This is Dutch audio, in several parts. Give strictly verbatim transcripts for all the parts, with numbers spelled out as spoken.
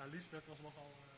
Ja, Lisbeth was nogal... Uh...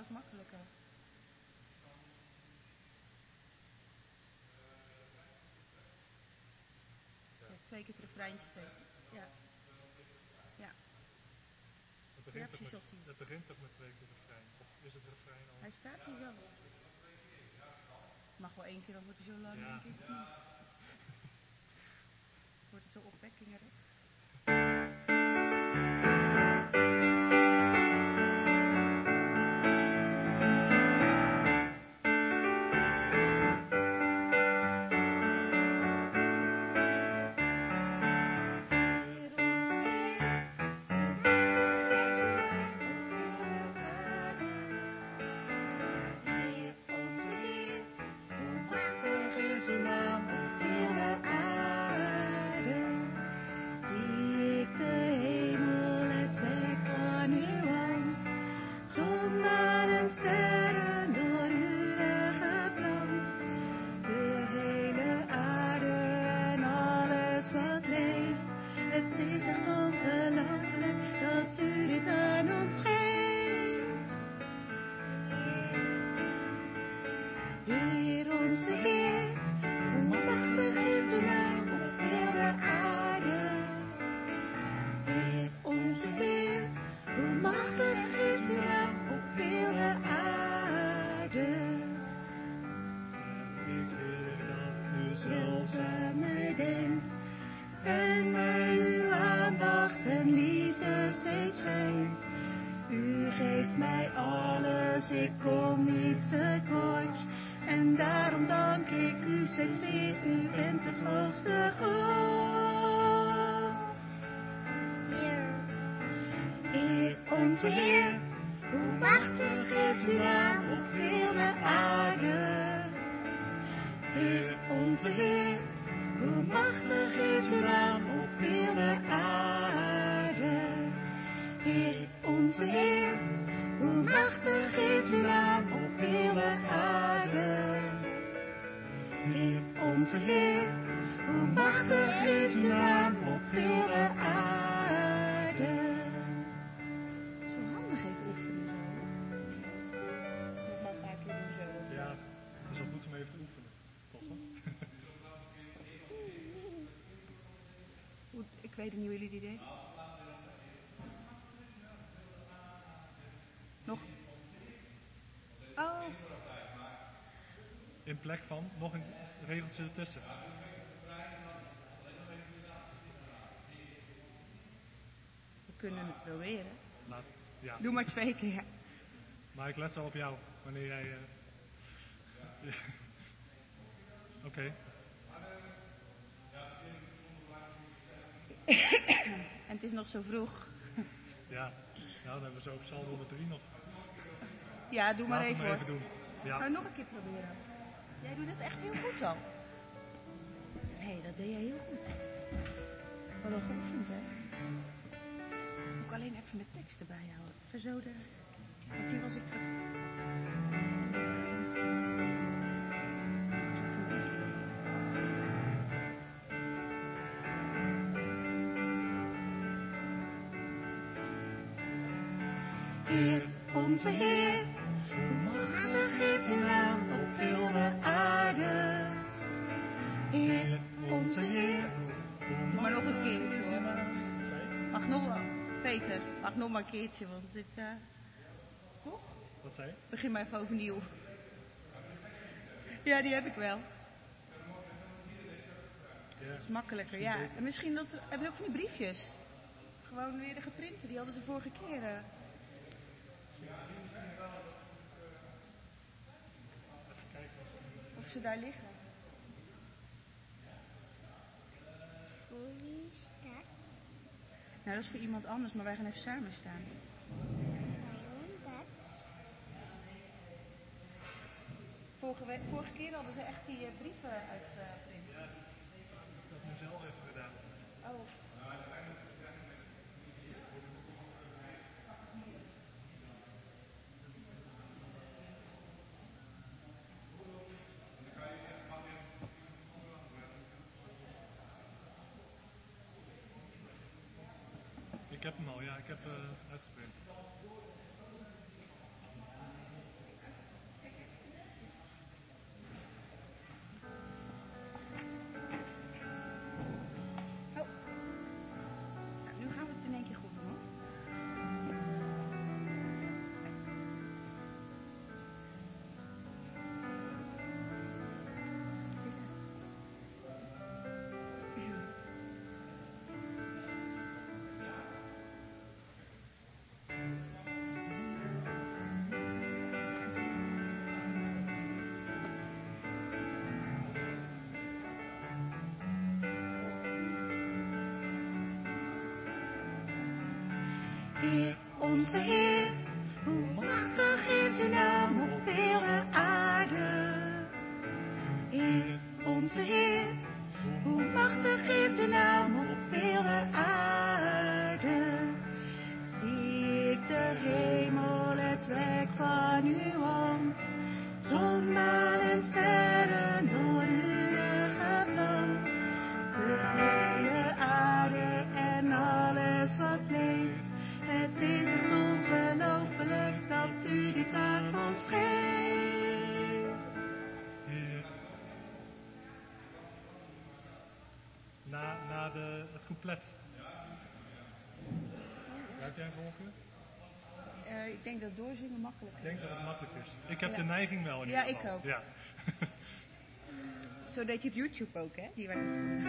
is makkelijker. Ja, twee keer het refreintje steken. Ja. Ja. Het begint, ja, toch met, het begint toch met twee keer refrein? Of is het refrein al? Hij staat hier wel. Mag wel één keer, dan wordt hij zo lang, ja. denk ik. Wordt het zo opwekkingerig. Ik weet niet hoe jullie die deden. Nog? Oh. In plek van nog een regeltje ertussen. We kunnen het proberen. Laat, ja. Doe maar twee keer. Maar ik let wel op jou wanneer jij. Uh... ja. Oké. Okay. En het is nog zo vroeg. Ja, nou, dan hebben we zo op Psalm honderd drie nog. Ja, doe maar Laat even, maar hoor. even doen. Ja. Nou, nog een keer proberen. Jij doet het echt heel goed al. Hé, hey, dat deed jij heel goed. We hadden geoefend, hè? Moet ik alleen even mijn tekst erbij houden. Even zo de... Want hier was ik... Ver... Heer, onze Heer, hoe machtig is uw naam op heel de aarde. Heer, onze Heer, hoe Doe maar nog een keer. is uw naam. Mag nog wel. Peter, mag nog maar een keertje, want dit... Uh... Toch? Wat zei je? Begin maar even overnieuw. Ja, die heb ik wel. Ja, dat is makkelijker, ja. Beter. En misschien dat... Heb je ook van die briefjes? Gewoon weer de geprinte, die hadden ze vorige keer. Uh... Of ze daar liggen. Voor wie is dat? Nou, dat is voor iemand anders, maar wij gaan even samen staan. Waarom dat? Vorige, we- vorige keer hadden ze echt die uh, brieven uitgeprint. Ja, ik had het nu zelf even gedaan. Oh. Ik heb hem al, ja, ik heb uh, uitgeprint. Heer, onze Heer, hoe machtig is uw naam op heel de aarde. Heer, onze Heer, hoe machtig is uw naam op heel de aarde. Zie ik de hemel, het werk van uw hand. Zon, maan en sterren door uw geplant. De hele aarde en alles wat leeft. Het is echt ongelooflijk dat u dit aan ons geeft. Heer. Na, na de, het couplet. Blijf jij volgen? Uh, ik denk dat doorzingen makkelijk Ik is. denk dat het makkelijk is. Ik heb Ja. de neiging wel in Ja, ieder geval. ik ook. Ja. Zo deed je op YouTube ook, hè? Die werd het vroeger.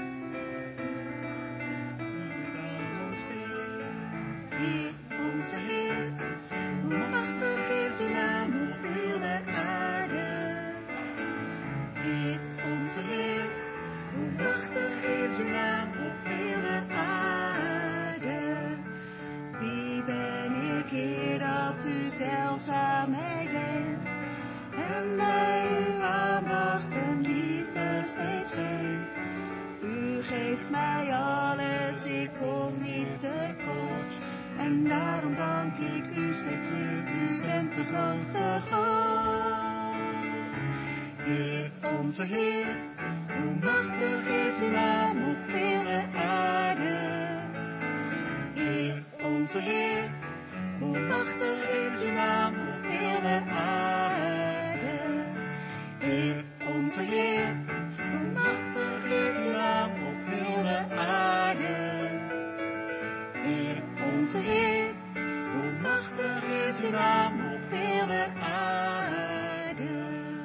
Heer, onze Heer, hoe machtig is uw naam op heel de aarde. Heer, onze Heer, hoe machtig is uw naam op heel de aarde. Wie ben ik, Heer, dat u zelfs aan mij denkt en mij uw aandacht en liefde steeds geeft. U geeft mij alles, ik kom niet tekort. En daarom dank ik u steeds weer, u bent de grootste God. Heer, onze Heer, hoe machtig is uw naam op heel de aarde. Heer, onze Heer, hoe machtig is uw naam op heel de aarde. Heer, onze Heer, hoe machtig is uw naam op heel de aarde. Heer, onze Heer, hoe machtig is uw naam op heel de aarde.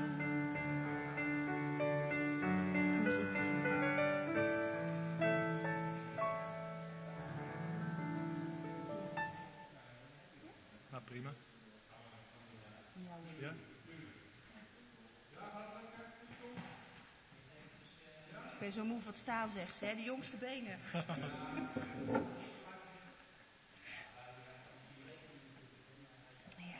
Nou, prima. Ja? Ik ben zo moe van het staan, zegt ze, hè? De jongste benen. Ja.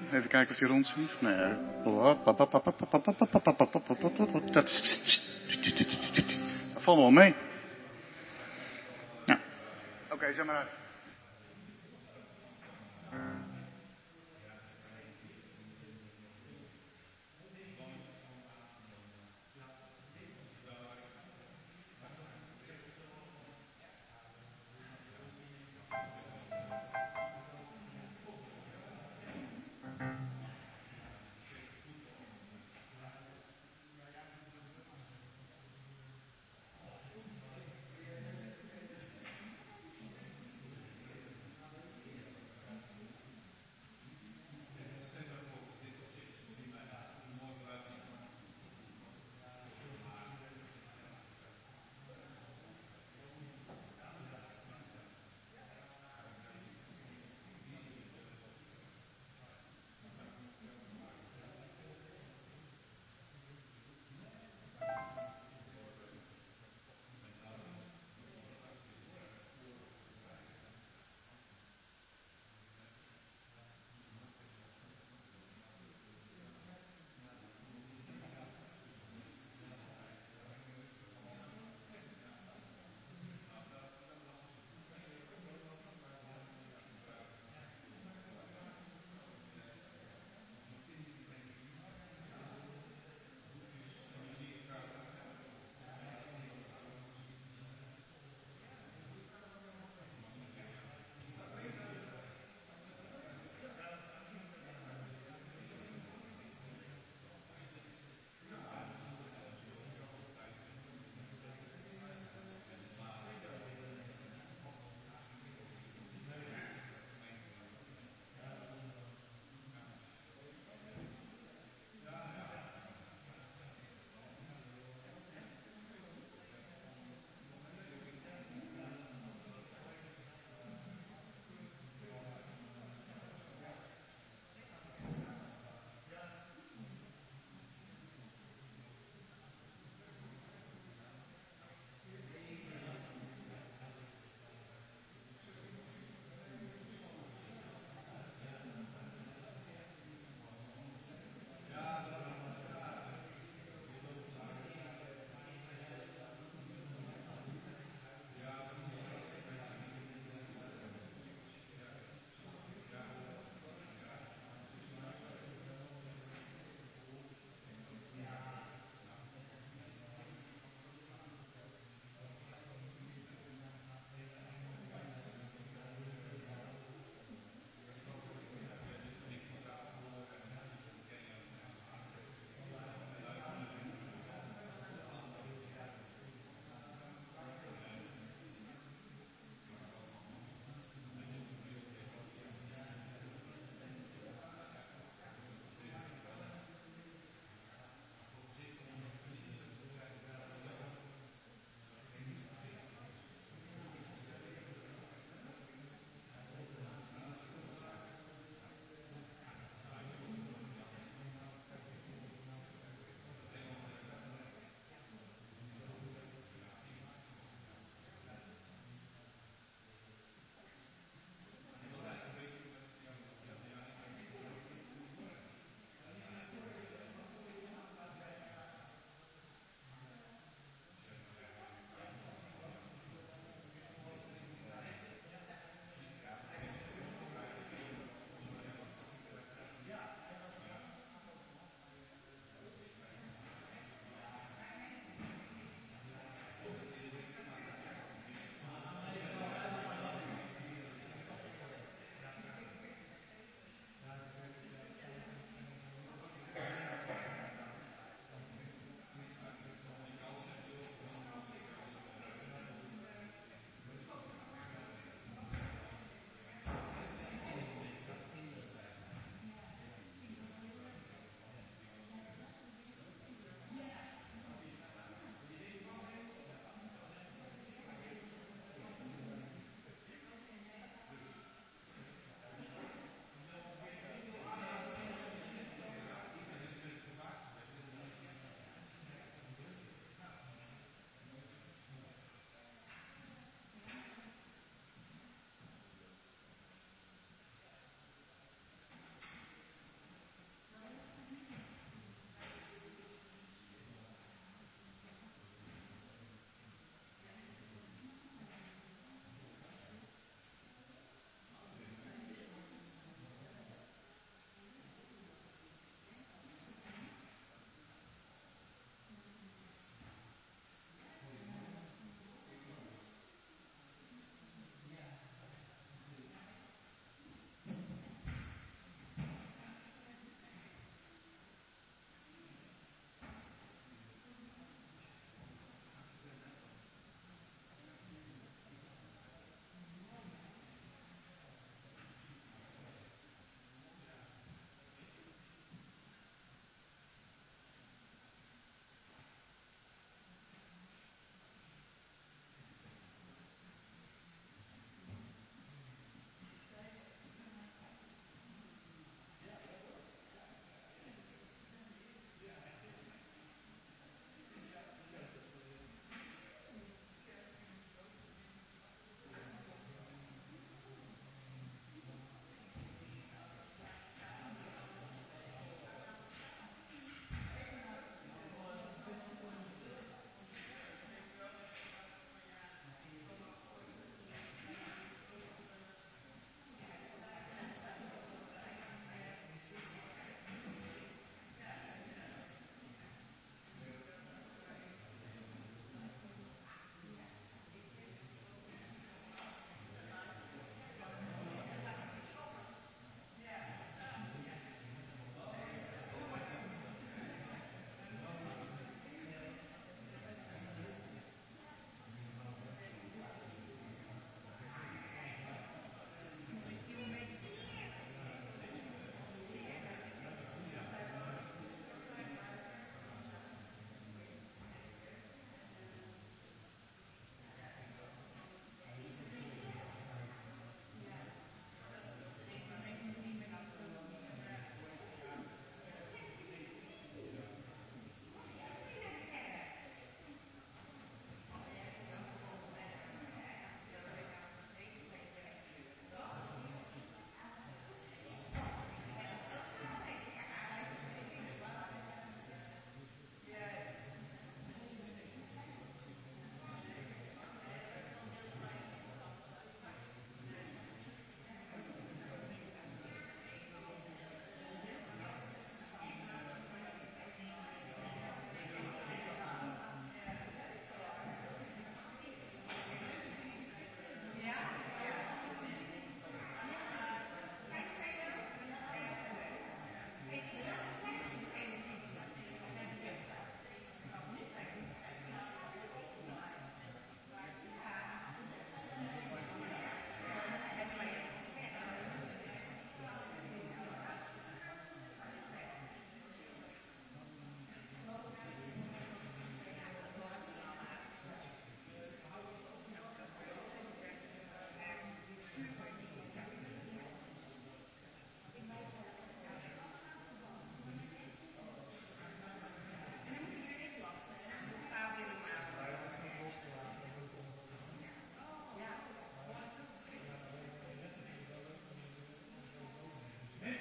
Even kijken of hij rondzwiegt. Nee. Dat, dat valt wel mee. Ja. Oké, okay, zeg maar uit.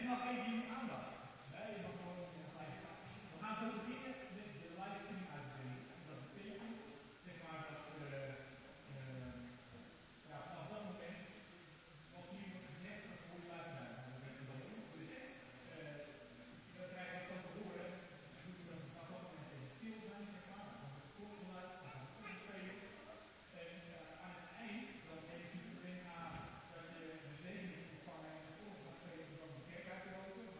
mag even je aandacht. Nee, je mag gewoon gelijk staan. We gaan zo beginnen met de livestream uitzending. Dat betekent, zeg maar, dat uh, uh, ja, vanaf dat moment, wat hier wordt gezegd, dat hoor je live bij. Dat werd dan ook gezegd. Dan krijg je dat zo te horen. Dan moet je dan vanaf dat moment even stil zijn, zeg maar. Dan gaat het klokgeluid, dan gaat het opspelen. En uh, aan het eind, dan heeft iedereen aan dat je de zegen moet ontvangen en het oorlog gaat spelen, dan de kerk uit te lopen.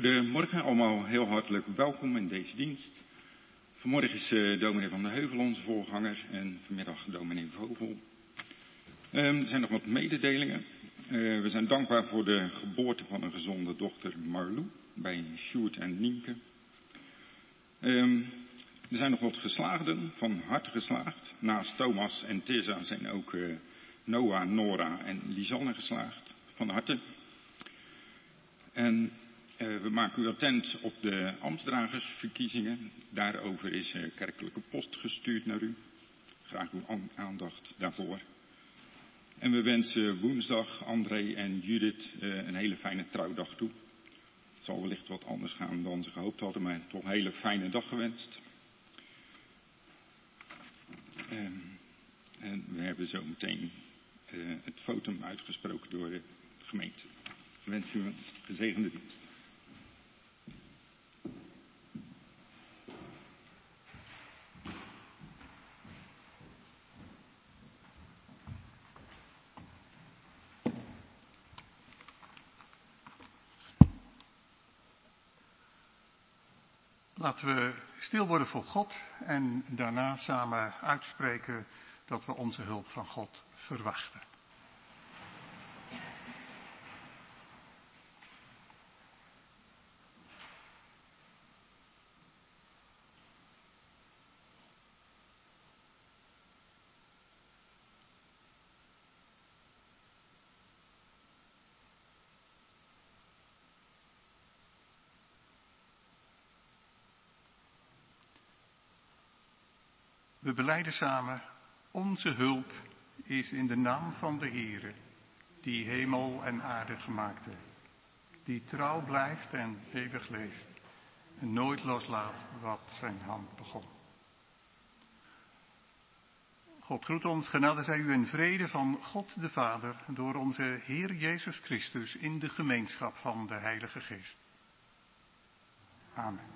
Goedemorgen, allemaal heel hartelijk welkom in deze dienst. Vanmorgen is uh, dominee Van de Heuvel onze voorganger en vanmiddag dominee Vogel. Um, er zijn nog wat mededelingen. Uh, we zijn dankbaar voor de geboorte van een gezonde dochter Marlou bij Sjoerd en Nienke. Um, er zijn nog wat geslaagden, van harte geslaagd. Naast Thomas en Tessa zijn ook uh, Noah, Nora en Lisanne geslaagd. Van harte. En uh, we maken u attent op de ambtsdragersverkiezingen. Daarover is uh, kerkelijke post gestuurd naar u. Graag uw aandacht daarvoor. En we wensen woensdag André en Judith uh, een hele fijne trouwdag toe. Het zal wellicht wat anders gaan dan ze gehoopt hadden, maar toch een hele fijne dag gewenst. Um, en we hebben zo meteen uh, het fotum uitgesproken door de gemeente. Ik wens u een gezegende dienst. Laten we stil worden voor God en daarna samen uitspreken dat we onze hulp van God verwachten. We belijden samen, onze hulp is in de naam van de Heere, die hemel en aarde gemaakt heeft, die trouw blijft en eeuwig leeft en nooit loslaat wat zijn hand begon. God groet ons, genade zij u en vrede van God de Vader door onze Heer Jezus Christus in de gemeenschap van de Heilige Geest. Amen.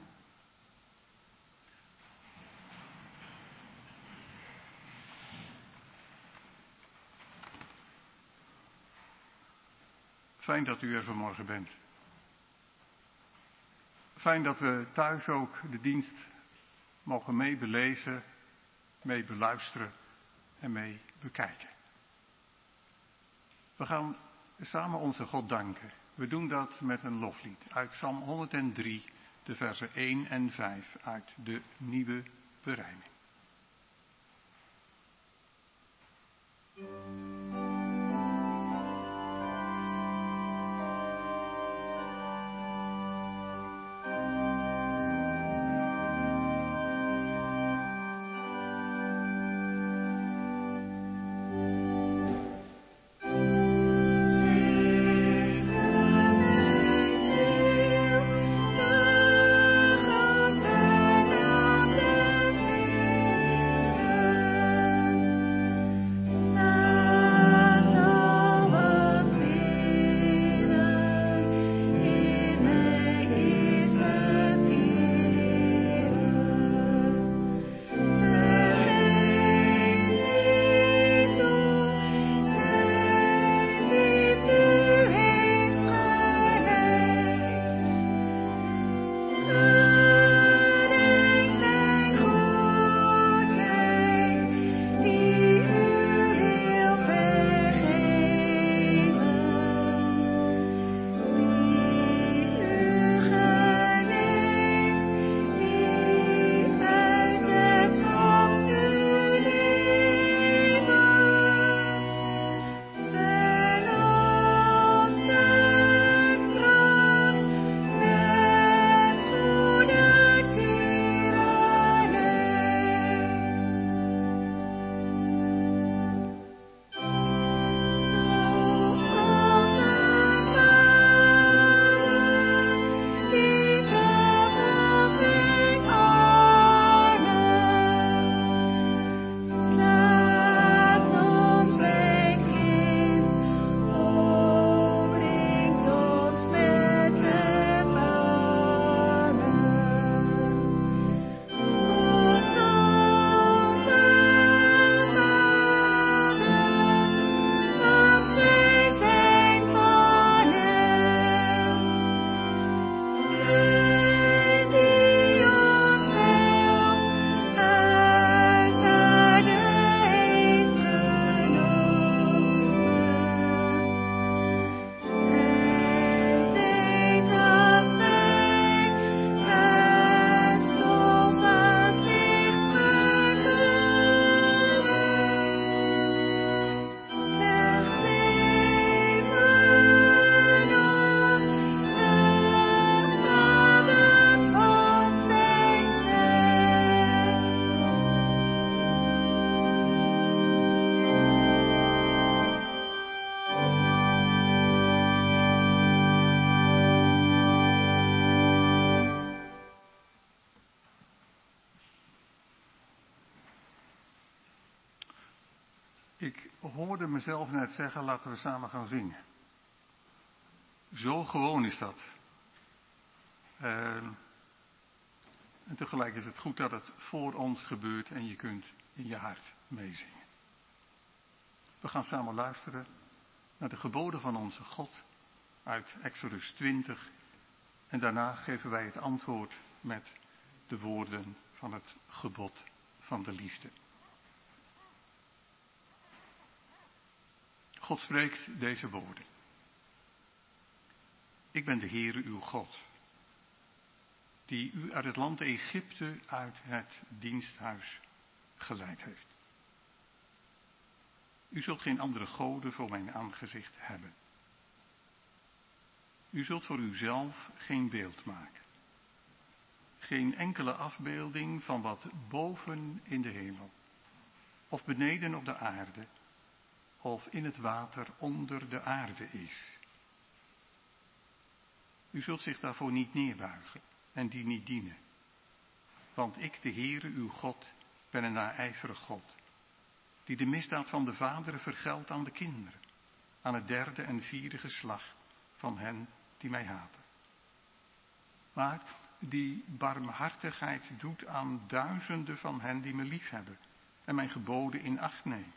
Fijn dat u er vanmorgen bent. Fijn dat we thuis ook de dienst mogen meebeleven, mee beluisteren en mee bekijken. We gaan samen onze God danken. We doen dat met een loflied uit Psalm honderddrie, de versen één en vijf uit de Nieuwe Berijming. Love. Ik hoorde mezelf net zeggen, laten we samen gaan zingen. Zo gewoon is dat. Uh, en tegelijk is het goed dat het voor ons gebeurt en je kunt in je hart meezingen. We gaan samen luisteren naar de geboden van onze God uit Exodus twintig. En daarna geven wij het antwoord met de woorden van het gebod van de liefde. God spreekt deze woorden. Ik ben de Heere uw God, die u uit het land Egypte uit het diensthuis geleid heeft. U zult geen andere goden voor mijn aangezicht hebben. U zult voor uzelf geen beeld maken. Geen enkele afbeelding van wat boven in de hemel, of beneden op de aarde, of in het water onder de aarde is. U zult zich daarvoor niet neerbuigen en die niet dienen. Want ik, de Heere, uw God, ben een naijverig God, die de misdaad van de vaderen vergeldt aan de kinderen, aan het derde en vierde geslacht van hen die mij haten. Maar die barmhartigheid doet aan duizenden van hen die me liefhebben en mijn geboden in acht nemen.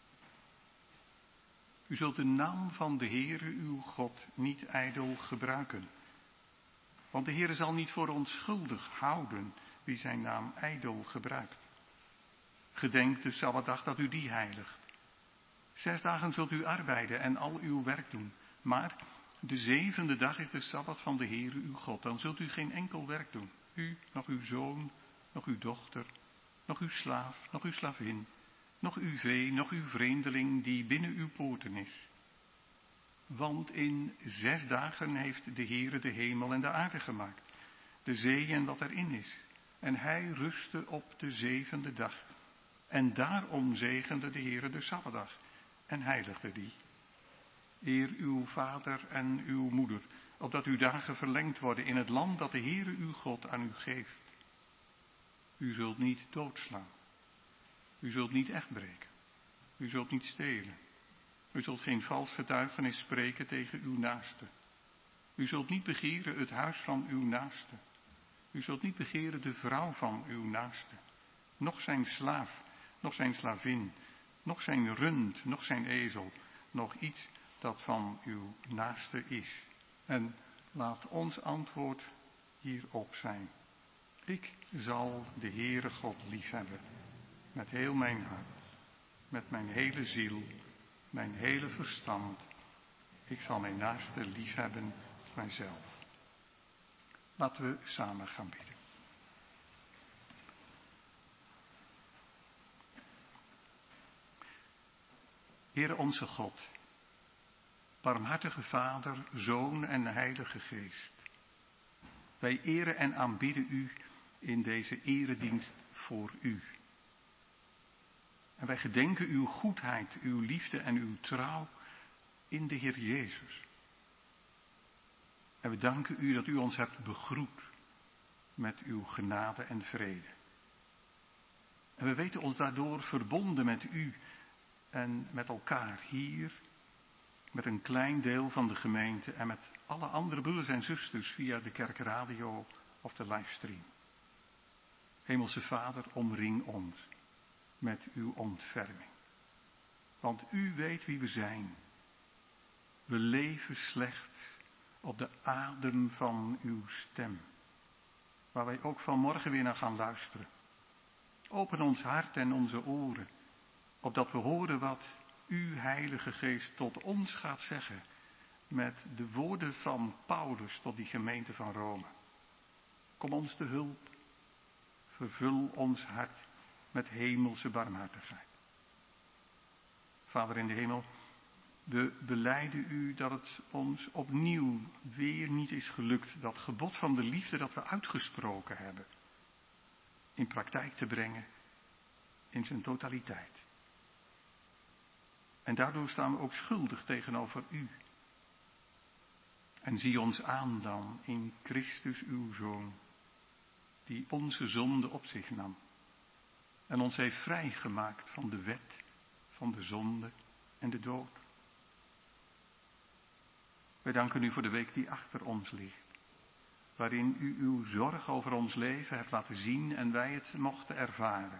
U zult de naam van de Heere uw God niet ijdel gebruiken. Want de Heere zal niet voor onschuldig houden wie zijn naam ijdel gebruikt. Gedenk de Sabbatdag dat u die heiligt. Zes dagen zult u arbeiden en al uw werk doen. Maar de zevende dag is de Sabbat van de Heere uw God. Dan zult u geen enkel werk doen. U, nog uw zoon, nog uw dochter, nog uw slaaf, nog uw slavin, nog uw vee, nog uw vreemdeling die binnen uw poorten is. Want in zes dagen heeft de Heere de hemel en de aarde gemaakt, de zee en wat erin is. En hij rustte op de zevende dag. En daarom zegende de Heere de Sabbatdag en heiligde die. Eer uw vader en uw moeder, opdat uw dagen verlengd worden in het land dat de Heere uw God aan u geeft. U zult niet doodslaan. U zult niet echtbreken. U zult niet stelen. U zult geen vals getuigenis spreken tegen uw naaste. U zult niet begeren het huis van uw naaste. U zult niet begeren de vrouw van uw naaste. Noch zijn slaaf, noch zijn slavin, noch zijn rund, noch zijn ezel, noch iets dat van uw naaste is. En laat ons antwoord hierop zijn. Ik zal de Heere God liefhebben, met heel mijn hart, met mijn hele ziel, mijn hele verstand. Ik zal mijn naaste liefhebben als mijzelf. Laten we samen gaan bidden. Heere onze God, barmhartige Vader, Zoon en Heilige Geest. Wij eren en aanbidden u in deze eredienst voor u. En wij gedenken uw goedheid, uw liefde en uw trouw in de Heer Jezus. En we danken u dat u ons hebt begroet met uw genade en vrede. En we weten ons daardoor verbonden met u en met elkaar hier, met een klein deel van de gemeente en met alle andere broeders en zusters via de kerkradio of de livestream. Hemelse Vader, omring ons met uw ontferming. Want u weet wie we zijn. We leven slechts op de adem van uw stem, waar wij ook vanmorgen weer naar gaan luisteren. Open ons hart en onze oren, opdat we horen wat uw Heilige Geest tot ons gaat zeggen met de woorden van Paulus tot die gemeente van Rome. Kom ons te hulp, vervul ons hart met hemelse barmhartigheid. Vader in de hemel, we belijden u dat het ons opnieuw weer niet is gelukt dat gebod van de liefde dat we uitgesproken hebben in praktijk te brengen in zijn totaliteit. En daardoor staan we ook schuldig tegenover u. En zie ons aan dan in Christus uw Zoon, die onze zonde op zich nam en ons heeft vrijgemaakt van de wet van de zonde en de dood. Wij danken u voor de week die achter ons ligt, waarin u uw zorg over ons leven hebt laten zien en wij het mochten ervaren.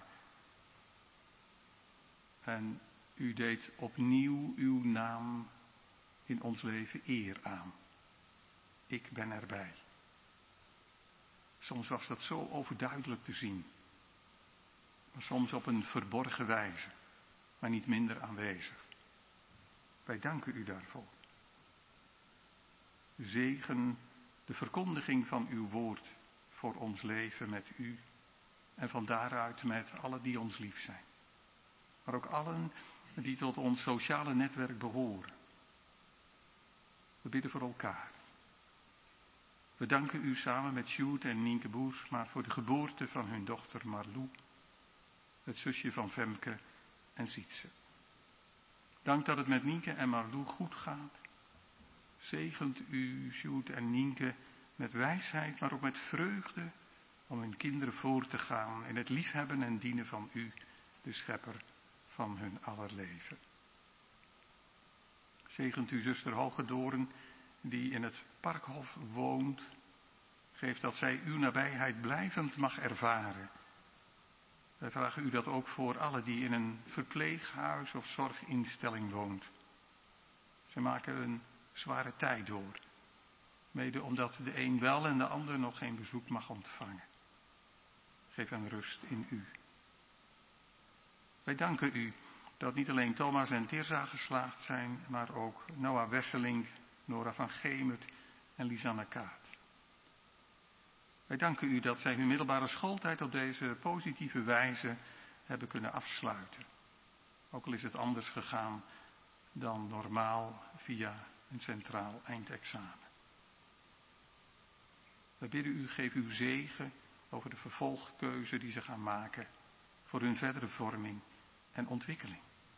En u deed opnieuw uw naam in ons leven eer aan. Ik ben erbij. Soms was dat zo overduidelijk te zien, maar soms op een verborgen wijze, maar niet minder aanwezig. Wij danken u daarvoor. Zegen de verkondiging van uw woord voor ons leven met u en van daaruit met allen die ons lief zijn. Maar ook allen die tot ons sociale netwerk behoren. We bidden voor elkaar. We danken u samen met Sjoerd en Nienke Boersma voor de geboorte van hun dochter Marlou, het zusje van Femke en Sietse. Dank dat het met Nienke en Marlou goed gaat. Zegent u Sjoerd en Nienke met wijsheid, maar ook met vreugde om hun kinderen voor te gaan in het liefhebben en dienen van u, de schepper van hun aller leven. Zegent u zuster Hogedoorn, die in het Parkhof woont. Geef dat zij uw nabijheid blijvend mag ervaren. Wij vragen u dat ook voor allen die in een verpleeghuis of zorginstelling woont. Ze maken een zware tijd door. Mede omdat de een wel en de ander nog geen bezoek mag ontvangen. Geef hen rust in u. Wij danken u dat niet alleen Thomas en Tirza geslaagd zijn, maar ook Noah Wesseling, Nora van Gemert en Lisanne Kaat. Wij danken u dat zij hun middelbare schooltijd op deze positieve wijze hebben kunnen afsluiten. Ook al is het anders gegaan dan normaal via een centraal eindexamen. Wij bidden u, geef uw zegen over de vervolgkeuze die ze gaan maken voor hun verdere vorming en ontwikkeling.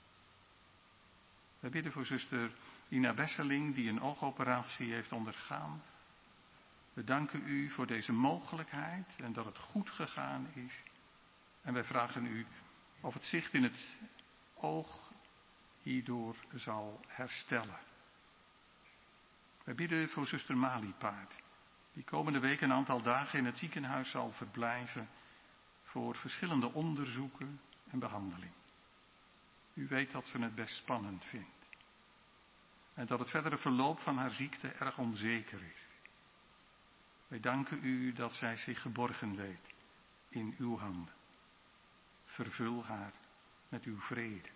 Wij bidden voor zuster Ina Besseling die een oogoperatie heeft ondergaan. We danken u voor deze mogelijkheid en dat het goed gegaan is. En wij vragen u of het zicht in het oog hierdoor zal herstellen. Wij bidden voor zuster Maliepaard, die komende week een aantal dagen in het ziekenhuis zal verblijven voor verschillende onderzoeken en behandeling. U weet dat ze het best spannend vindt. En dat het verdere verloop van haar ziekte erg onzeker is. Wij danken u dat zij zich geborgen weet in uw handen. Vervul haar met uw vrede.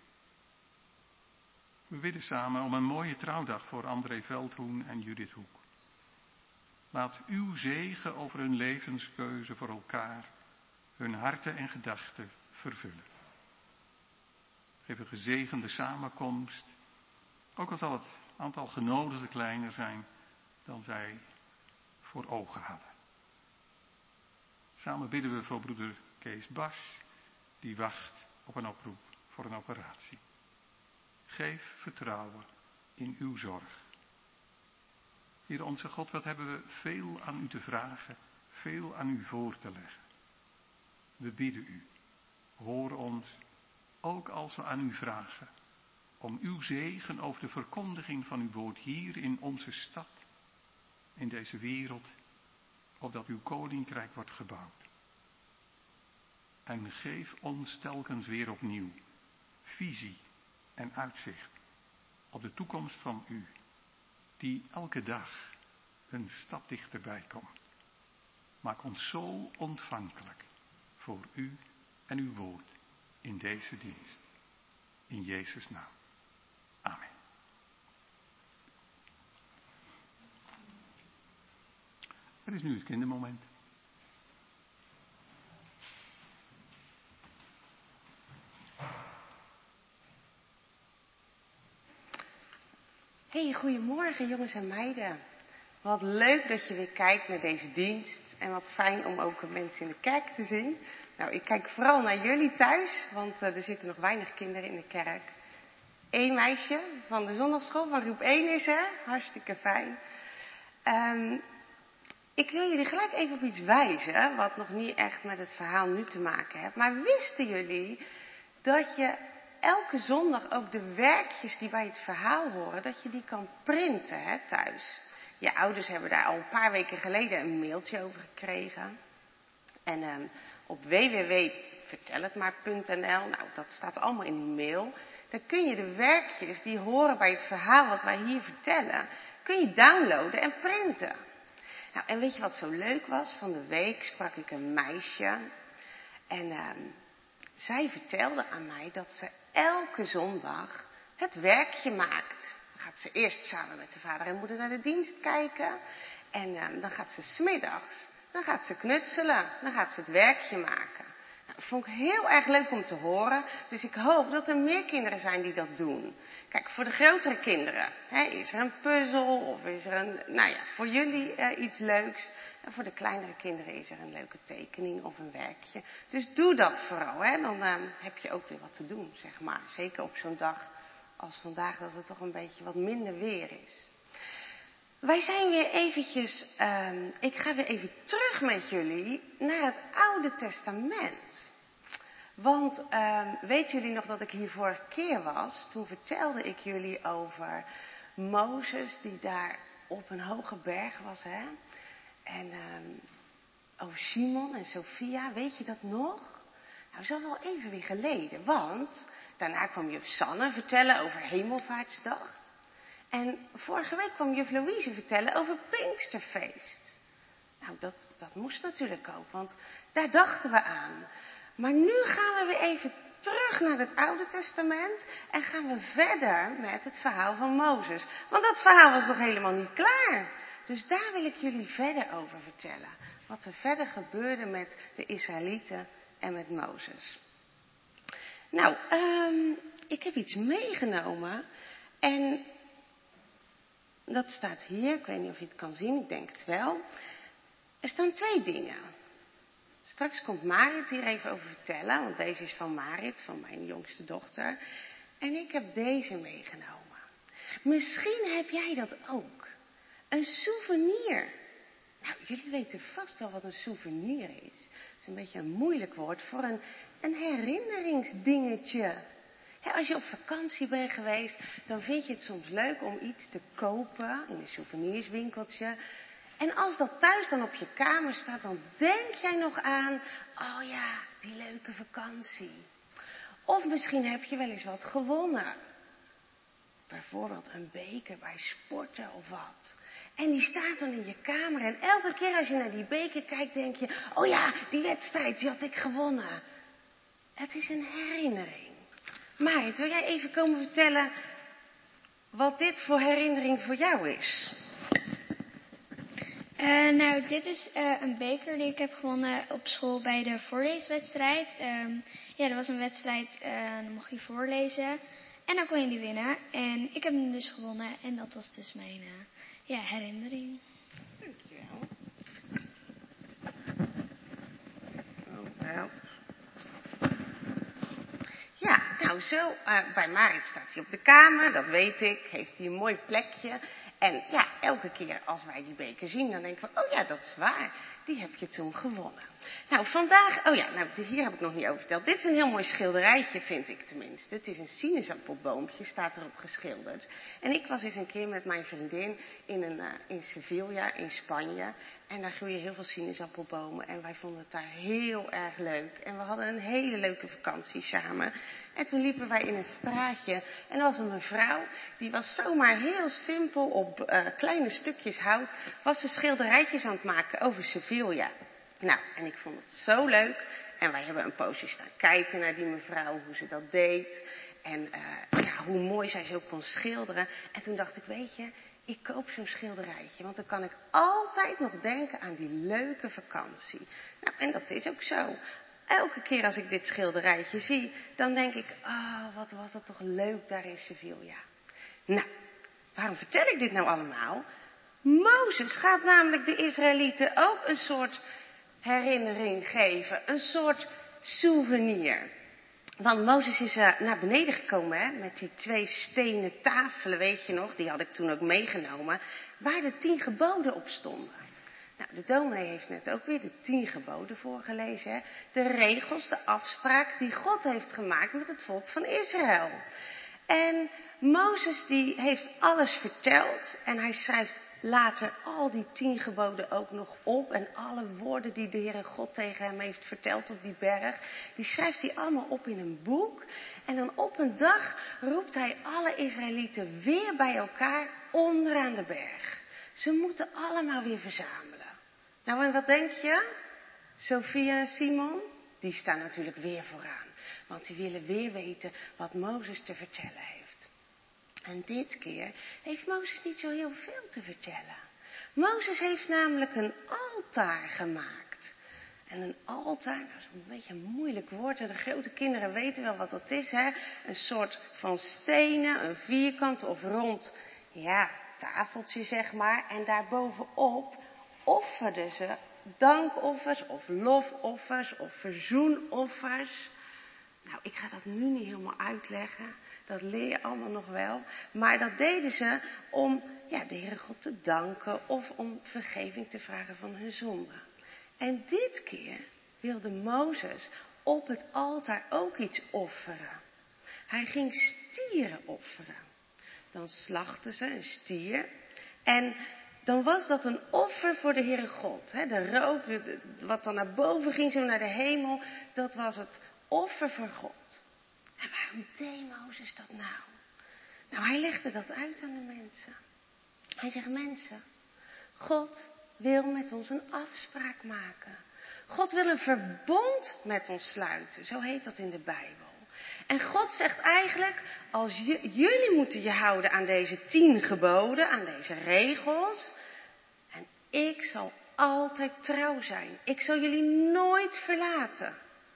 We bidden samen om een mooie trouwdag voor André Veldhoen en Judith Hoek. Laat uw zegen over hun levenskeuze voor elkaar, hun harten en gedachten vervullen. Geef een gezegende samenkomst, ook al zal het aantal genodigden kleiner zijn dan zij voor ogen hadden. Samen bidden we voor broeder Kees Bas, die wacht op een oproep voor een operatie. Geef vertrouwen in uw zorg. Heer onze God, wat hebben we veel aan u te vragen, veel aan u voor te leggen. We bidden u, hoor ons, ook als we aan u vragen, om uw zegen over de verkondiging van uw woord hier in onze stad, in deze wereld, opdat uw koninkrijk wordt gebouwd. En geef ons telkens weer opnieuw visie en uitzicht op de toekomst van u, die elke dag een stap dichterbij komt. Maak ons zo ontvankelijk voor u en uw woord in deze dienst. In Jezus' naam. Amen. Het is nu het kindermoment. Hey, goedemorgen jongens en meiden. Wat leuk dat je weer kijkt naar deze dienst. En wat fijn om ook mensen in de kerk te zien. Nou, ik kijk vooral naar jullie thuis, want uh, er zitten nog weinig kinderen in de kerk. Eén meisje van de zondagschool, van groep één is er. Hartstikke fijn. Um, ik wil jullie gelijk even op iets wijzen, wat nog niet echt met het verhaal nu te maken heeft. Maar wisten jullie dat je elke zondag ook de werkjes die bij het verhaal horen, dat je die kan printen hè, thuis. Je ouders hebben daar al een paar weken geleden een mailtje over gekregen. En um, op w w w punt vertel het maar punt n l, nou dat staat allemaal in die mail. Dan kun je de werkjes die horen bij het verhaal wat wij hier vertellen, kun je downloaden en printen. Nou, en weet je wat zo leuk was? Van de week sprak ik een meisje. En um, zij vertelde aan mij dat ze elke zondag het werkje maakt. Dan gaat ze eerst samen met de vader en moeder naar de dienst kijken. En um, dan gaat ze 's middags, dan gaat ze knutselen. Dan gaat ze het werkje maken. Nou, dat vond ik heel erg leuk om te horen. Dus ik hoop dat er meer kinderen zijn die dat doen. Kijk, voor de grotere kinderen hè, is er een puzzel of is er een, nou ja, voor jullie uh, iets leuks. En voor de kleinere kinderen is er een leuke tekening of een werkje. Dus doe dat vooral, hè. Dan uh, heb je ook weer wat te doen, zeg maar. Zeker op zo'n dag als vandaag, dat het toch een beetje wat minder weer is. Wij zijn weer eventjes, uh, ik ga weer even terug met jullie naar het Oude Testament. Want uh, weten jullie nog dat ik hier vorige keer was? Toen vertelde ik jullie over Mozes die daar op een hoge berg was, hè? En uh, over Simon en Sofia, weet je dat nog? Nou, is al wel even weer geleden, want daarna kwam juf Sanne vertellen over Hemelvaartsdag. En vorige week kwam juf Louise vertellen over Pinksterfeest. Nou, dat, dat moest natuurlijk ook, want daar dachten we aan. Maar nu gaan we weer even terug naar het Oude Testament en gaan we verder met het verhaal van Mozes. Want dat verhaal was nog helemaal niet klaar. Dus daar wil ik jullie verder over vertellen. Wat er verder gebeurde met de Israëlieten en met Mozes. Nou, um, ik heb iets meegenomen. En dat staat hier. Ik weet niet of je het kan zien. Ik denk het wel. Er staan twee dingen. Straks komt Marit hier even over vertellen. Want deze is van Marit, van mijn jongste dochter. En ik heb deze meegenomen. Misschien heb jij dat ook. Een souvenir. Nou, jullie weten vast wel wat een souvenir is. Het is een beetje een moeilijk woord voor een, een herinneringsdingetje. He, als je op vakantie bent geweest, dan vind je het soms leuk om iets te kopen in een souvenirswinkeltje. En als dat thuis dan op je kamer staat, dan denk jij nog aan, oh ja, die leuke vakantie. Of misschien heb je wel eens wat gewonnen. Bijvoorbeeld een beker bij sporten of wat. En die staat dan in je kamer. En elke keer als je naar die beker kijkt, denk je, oh ja, die wedstrijd, die had ik gewonnen. Het is een herinnering. Marit, wil jij even komen vertellen wat dit voor herinnering voor jou is? Uh, nou, dit is uh, een beker die ik heb gewonnen op school bij de voorleeswedstrijd. Um, ja, dat was een wedstrijd, uh, dan mocht je voorlezen. En dan kon je die winnen. En ik heb hem dus gewonnen. En dat was dus mijn uh, ja, herinnering. Dankjewel. Oh, wel. Ja, nou zo, uh, bij Marit staat hij op de kamer, dat weet ik, heeft hij een mooi plekje. En ja, elke keer als wij die beker zien, dan denken we, oh ja, dat is waar, die heb je toen gewonnen. Nou, vandaag, oh ja, nou, hier heb ik nog niet over verteld. Dit is een heel mooi schilderijtje, vind ik tenminste. Het is een sinaasappelboompje, staat erop geschilderd. En ik was eens een keer met mijn vriendin in, een, uh, in Sevilla, in Spanje. En daar groeien heel veel sinaasappelbomen. En wij vonden het daar heel erg leuk. En we hadden een hele leuke vakantie samen. En toen liepen wij in een straatje. En er was een mevrouw, die was zomaar heel simpel op uh, kleine stukjes hout, was ze schilderijtjes aan het maken over Sevilla. Nou, en ik vond het zo leuk. En wij hebben een poosje staan kijken naar die mevrouw, hoe ze dat deed. En uh, ja, hoe mooi zij zo kon schilderen. En toen dacht ik, weet je, ik koop zo'n schilderijtje. Want dan kan ik altijd nog denken aan die leuke vakantie. Nou, en dat is ook zo. Elke keer als ik dit schilderijtje zie, dan denk ik, oh, wat was dat toch leuk daar in Sevilla. Nou, waarom vertel ik dit nou allemaal? Mozes gaat namelijk de Israëlieten ook een soort herinnering geven. Een soort souvenir. Want Mozes is uh, naar beneden gekomen, hè, met die twee stenen tafelen, weet je nog. Die had ik toen ook meegenomen. Waar de tien geboden op stonden. Nou, de dominee heeft net ook weer de tien geboden voorgelezen. Hè? De regels, de afspraak die God heeft gemaakt met het volk van Israël. En Mozes die heeft alles verteld en hij schrijft later al die tien geboden ook nog op. En alle woorden die de Heere God tegen hem heeft verteld op die berg, die schrijft hij allemaal op in een boek. En dan op een dag roept hij alle Israëlieten weer bij elkaar onderaan de berg. Ze moeten allemaal weer verzamelen. Nou, en wat denk je? Sophia en Simon, die staan natuurlijk weer vooraan. Want die willen weer weten wat Mozes te vertellen heeft. En dit keer heeft Mozes niet zo heel veel te vertellen. Mozes heeft namelijk een altaar gemaakt. En een altaar, dat is een beetje een moeilijk woord. En de grote kinderen weten wel wat dat is, hè? Een soort van stenen, een vierkant of rond, ja, tafeltje zeg maar. En daarbovenop offerden ze dankoffers of lofoffers of verzoenoffers. Nou, ik ga dat nu niet helemaal uitleggen. Dat leer je allemaal nog wel. Maar dat deden ze om ja, de Heere God te danken of om vergeving te vragen van hun zonden. En dit keer wilde Mozes op het altaar ook iets offeren. Hij ging stieren offeren. Dan slachtten ze een stier. En dan was dat een offer voor de Heere God. Hè? De rook, de, de, wat dan naar boven ging, zo naar de hemel, dat was het offer voor God. En waarom deed Mozes dat nou? Nou, hij legde dat uit aan de mensen. Hij zegt, mensen, God wil met ons een afspraak maken. God wil een verbond met ons sluiten. Zo heet dat in de Bijbel. En God zegt eigenlijk, als j- jullie moeten je houden aan deze tien geboden, aan deze regels. En ik zal altijd trouw zijn. Ik zal jullie nooit verlaten.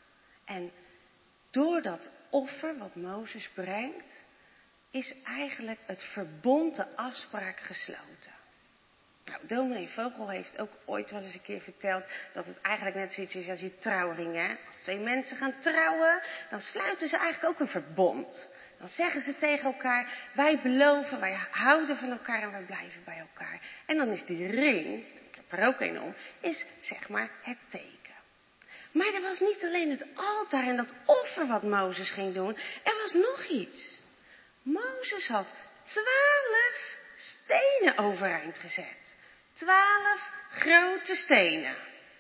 En door dat offer wat Mozes brengt, is eigenlijk het verbond, de afspraak gesloten. Nou, dominee Vogel heeft ook ooit wel eens een keer verteld dat het eigenlijk net zoiets is als je trouwring, hè. Als twee mensen gaan trouwen, dan sluiten ze eigenlijk ook een verbond. Dan zeggen ze tegen elkaar, wij beloven, wij houden van elkaar en wij blijven bij elkaar. En dan is die ring, ik heb er ook een om, is zeg maar het teken. Maar er was niet alleen het altaar en dat offer wat Mozes ging doen, er was nog iets. Mozes had twaalf stenen overeind gezet. Twaalf grote stenen.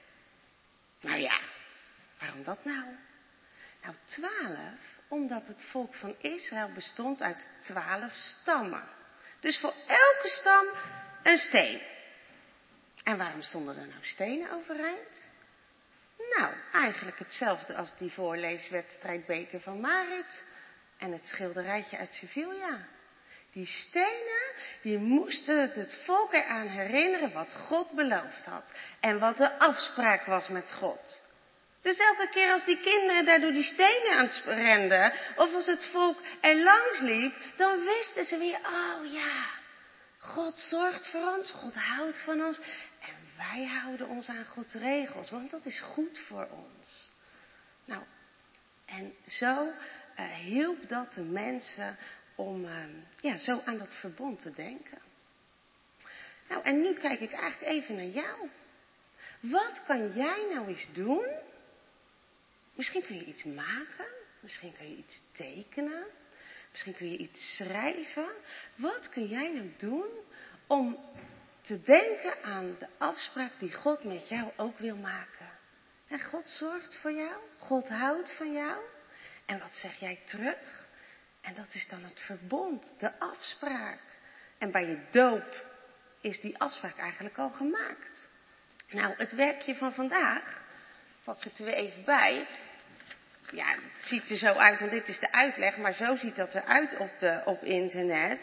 Nou ja, waarom dat nou? Nou, twaalf, omdat het volk van Israël bestond uit twaalf stammen. Dus voor elke stam een steen. En waarom stonden er nou stenen overeind? Nou, eigenlijk hetzelfde als die voorleeswedstrijd Beker van Marit en het schilderijtje uit Sevilla. Die stenen, die moesten het volk eraan herinneren wat God beloofd had. En wat de afspraak was met God. Dus elke keer als die kinderen daar door die stenen aan het renden, of als het volk er langs liep, dan wisten ze weer, oh ja, God zorgt voor ons, God houdt van ons. En wij houden ons aan Gods regels, want dat is goed voor ons. Nou, en zo uh, hielp dat de mensen om uh, ja, zo aan dat verbond te denken. Nou, en nu kijk ik eigenlijk even naar jou. Wat kan jij nou eens doen? Misschien kun je iets maken, misschien kun je iets tekenen, misschien kun je iets schrijven. Wat kun jij nou doen om te denken aan de afspraak die God met jou ook wil maken? En God zorgt voor jou, God houdt van jou. En wat zeg jij terug? En dat is dan het verbond, de afspraak. En bij je doop is die afspraak eigenlijk al gemaakt. Nou, het werkje van vandaag, pak het er weer even bij. Ja, het ziet er zo uit, want dit is de uitleg, maar zo ziet dat eruit op, de, op internet.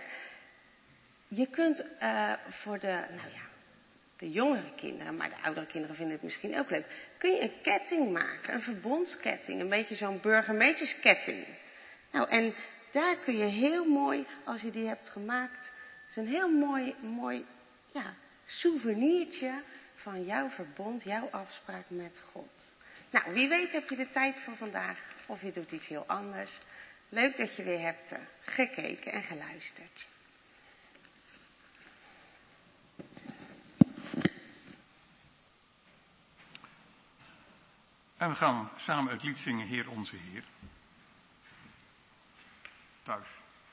Je kunt uh, voor de, nou ja, de jongere kinderen, maar de oudere kinderen vinden het misschien ook leuk. Kun je een ketting maken, een verbondsketting, een beetje zo'n burgemeestersketting. Nou, en daar kun je heel mooi, als je die hebt gemaakt, is een heel mooi, mooi, ja, souvenirtje van jouw verbond, jouw afspraak met God. Nou, wie weet heb je de tijd voor vandaag, of je doet iets heel anders. Leuk dat je weer hebt uh, gekeken en geluisterd. En we gaan samen het lied zingen, Heer onze Heer. Thuis.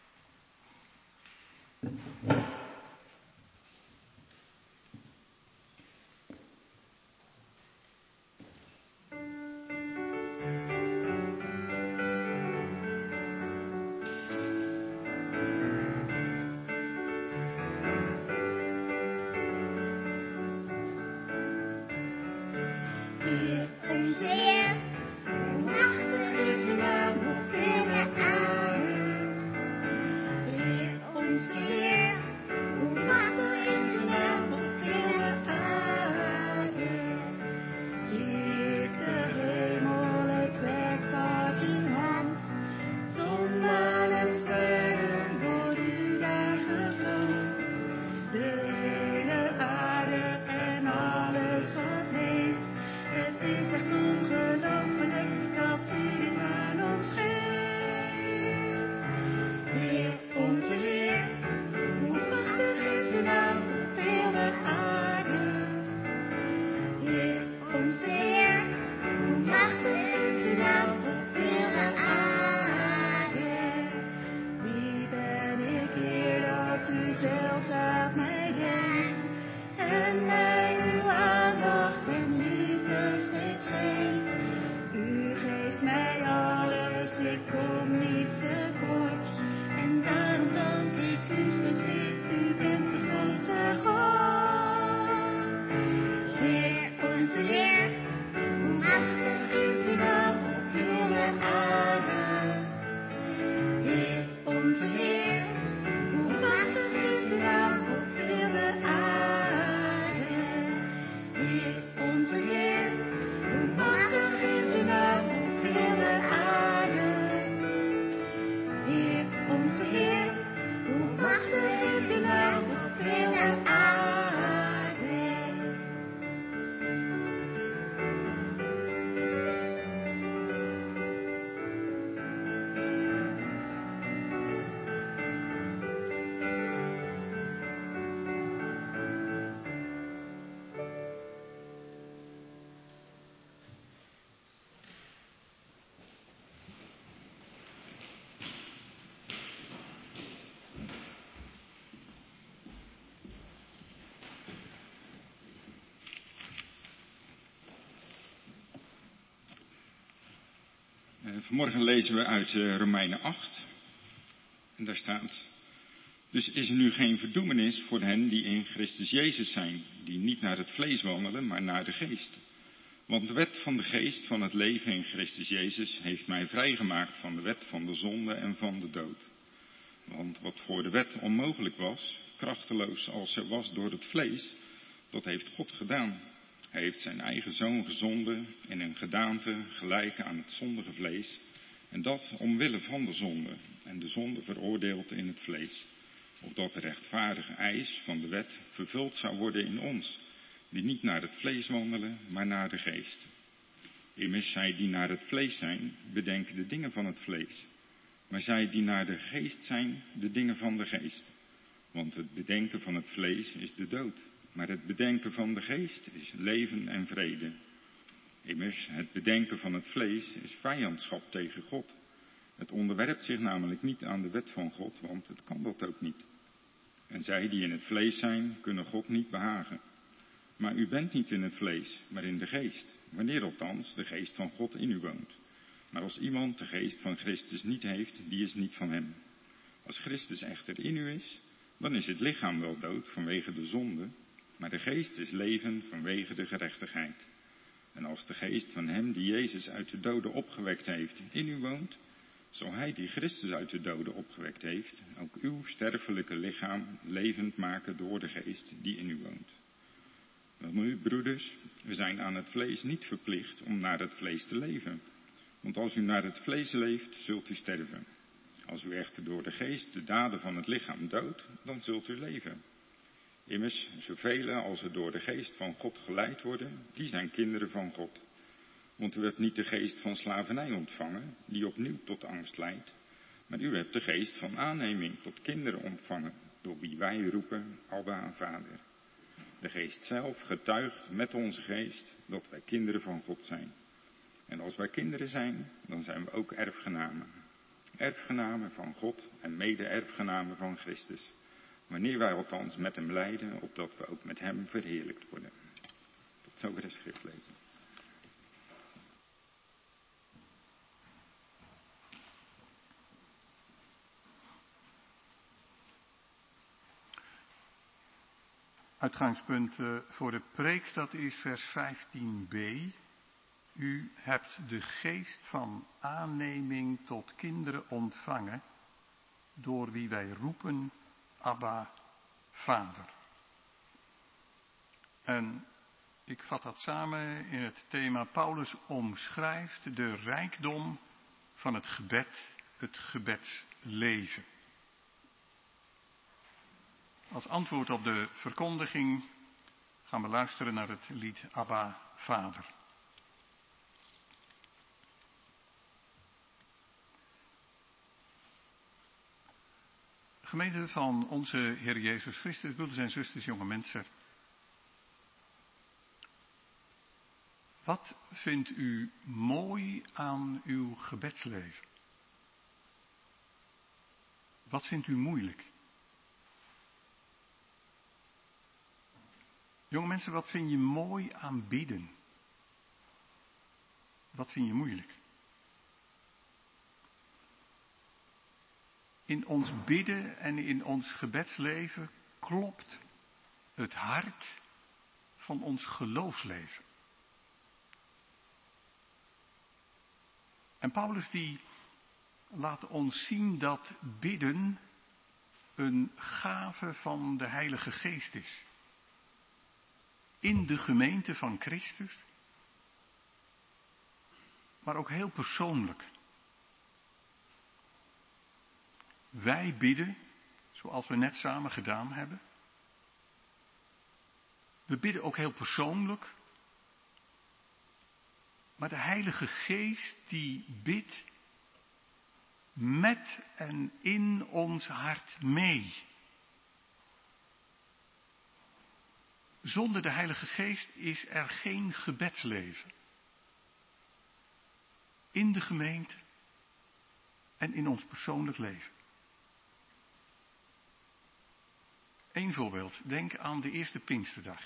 Vanmorgen lezen we uit uh, Romeinen acht. En daar staat: Dus is er nu geen verdoemenis voor hen die in Christus Jezus zijn, die niet naar het vlees wandelen, maar naar de geest. Want de wet van de geest van het leven in Christus Jezus heeft mij vrijgemaakt van de wet van de zonde en van de dood. Want wat voor de wet onmogelijk was, krachteloos als ze was door het vlees, dat heeft God gedaan. Hij heeft zijn eigen zoon gezonden in een gedaante gelijk aan het zondige vlees, en dat omwille van de zonde, en de zonde veroordeeld in het vlees, opdat de rechtvaardige eis van de wet vervuld zou worden in ons, die niet naar het vlees wandelen, maar naar de geest. Immers, zij die naar het vlees zijn, bedenken de dingen van het vlees, maar zij die naar de geest zijn, de dingen van de geest. Want het bedenken van het vlees is de dood, maar het bedenken van de geest is leven en vrede. Immers, het bedenken van het vlees is vijandschap tegen God. Het onderwerpt zich namelijk niet aan de wet van God, want het kan dat ook niet. En zij die in het vlees zijn, kunnen God niet behagen. Maar u bent niet in het vlees, maar in de geest, wanneer althans de geest van God in u woont. Maar als iemand de geest van Christus niet heeft, die is niet van hem. Als Christus echter in u is, dan is het lichaam wel dood vanwege de zonde, maar de geest is leven vanwege de gerechtigheid. En als de geest van hem die Jezus uit de doden opgewekt heeft in u woont, zal hij die Christus uit de doden opgewekt heeft, ook uw sterfelijke lichaam levend maken door de geest die in u woont. Nu, broeders, we zijn aan het vlees niet verplicht om naar het vlees te leven. Want als u naar het vlees leeft, zult u sterven. Als u echter door de geest de daden van het lichaam doodt, dan zult u leven. Immers, zoveel als er door de geest van God geleid worden, die zijn kinderen van God. Want u hebt niet de geest van slavernij ontvangen, die opnieuw tot angst leidt. Maar u hebt de geest van aanneming tot kinderen ontvangen, door wie wij roepen, Abba, Vader. De geest zelf getuigt met onze geest dat wij kinderen van God zijn. En als wij kinderen zijn, dan zijn we ook erfgenamen. Erfgenamen van God en mede-erfgenamen van Christus. Wanneer wij althans met hem lijden, opdat we ook met hem verheerlijkt worden. Tot zover de schriftlezing. Uitgangspunt voor de preek, dat is vers vijftien b. U hebt de geest van aanneming tot kinderen ontvangen, door wie wij roepen, Abba, Vader. En ik vat dat samen in het thema: Paulus omschrijft de rijkdom van het gebed, het gebedsleven. Als antwoord op de verkondiging gaan we luisteren naar het lied Abba, Vader. Gemeente van onze Heer Jezus Christus, broeders en zusters, jonge mensen. Wat vindt u mooi aan uw gebedsleven? Wat vindt u moeilijk? Jonge mensen, wat vind je mooi aan bidden? Wat vind je moeilijk? In ons bidden en in ons gebedsleven klopt het hart van ons geloofsleven. En Paulus die laat ons zien dat bidden een gave van de Heilige Geest is. In de gemeente van Christus, maar ook heel persoonlijk. Wij bidden, zoals we net samen gedaan hebben. We bidden ook heel persoonlijk. Maar de Heilige Geest die bidt met en in ons hart mee. Zonder de Heilige Geest is er geen gebedsleven. In de gemeente en in ons persoonlijk leven. Eén voorbeeld. Denk aan de eerste Pinksterdag.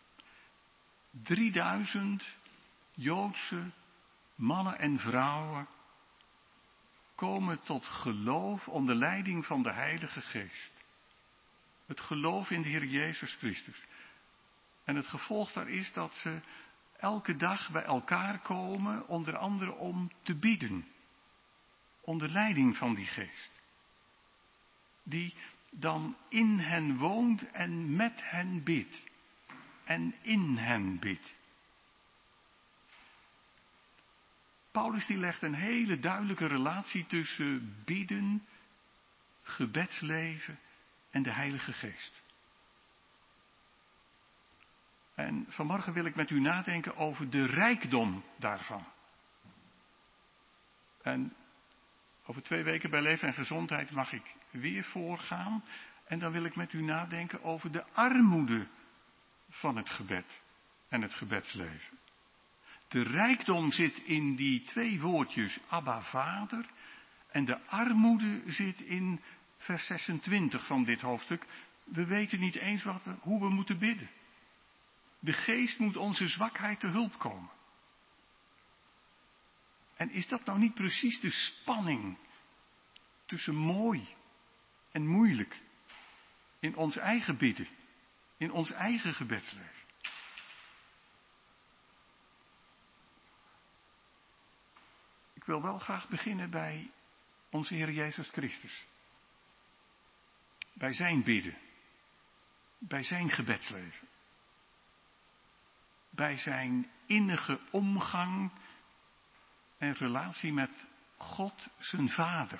drieduizend Joodse mannen en vrouwen komen tot geloof onder leiding van de Heilige Geest. Het geloof in de Heer Jezus Christus. En het gevolg daar is dat ze elke dag bij elkaar komen, onder andere om te bidden. Onder leiding van die Geest. Die dan in hen woont en met hen bidt. En in hen bidt. Paulus die legt een hele duidelijke relatie tussen bidden, gebedsleven en de Heilige Geest. En vanmorgen wil ik met u nadenken over de rijkdom daarvan. En over twee weken bij Leven en Gezondheid mag ik weer voorgaan. En dan wil ik met u nadenken over de armoede van het gebed en het gebedsleven. De rijkdom zit in die twee woordjes, Abba Vader. En de armoede zit in vers zesentwintig van dit hoofdstuk. We weten niet eens wat we, hoe we moeten bidden. De Geest moet onze zwakheid te hulp komen. En is dat nou niet precies de spanning tussen mooi en moeilijk in ons eigen bidden, in ons eigen gebedsleven? Ik wil wel graag beginnen bij onze Heer Jezus Christus. Bij zijn bidden, bij zijn gebedsleven. Bij zijn innige omgang en relatie met God, zijn Vader.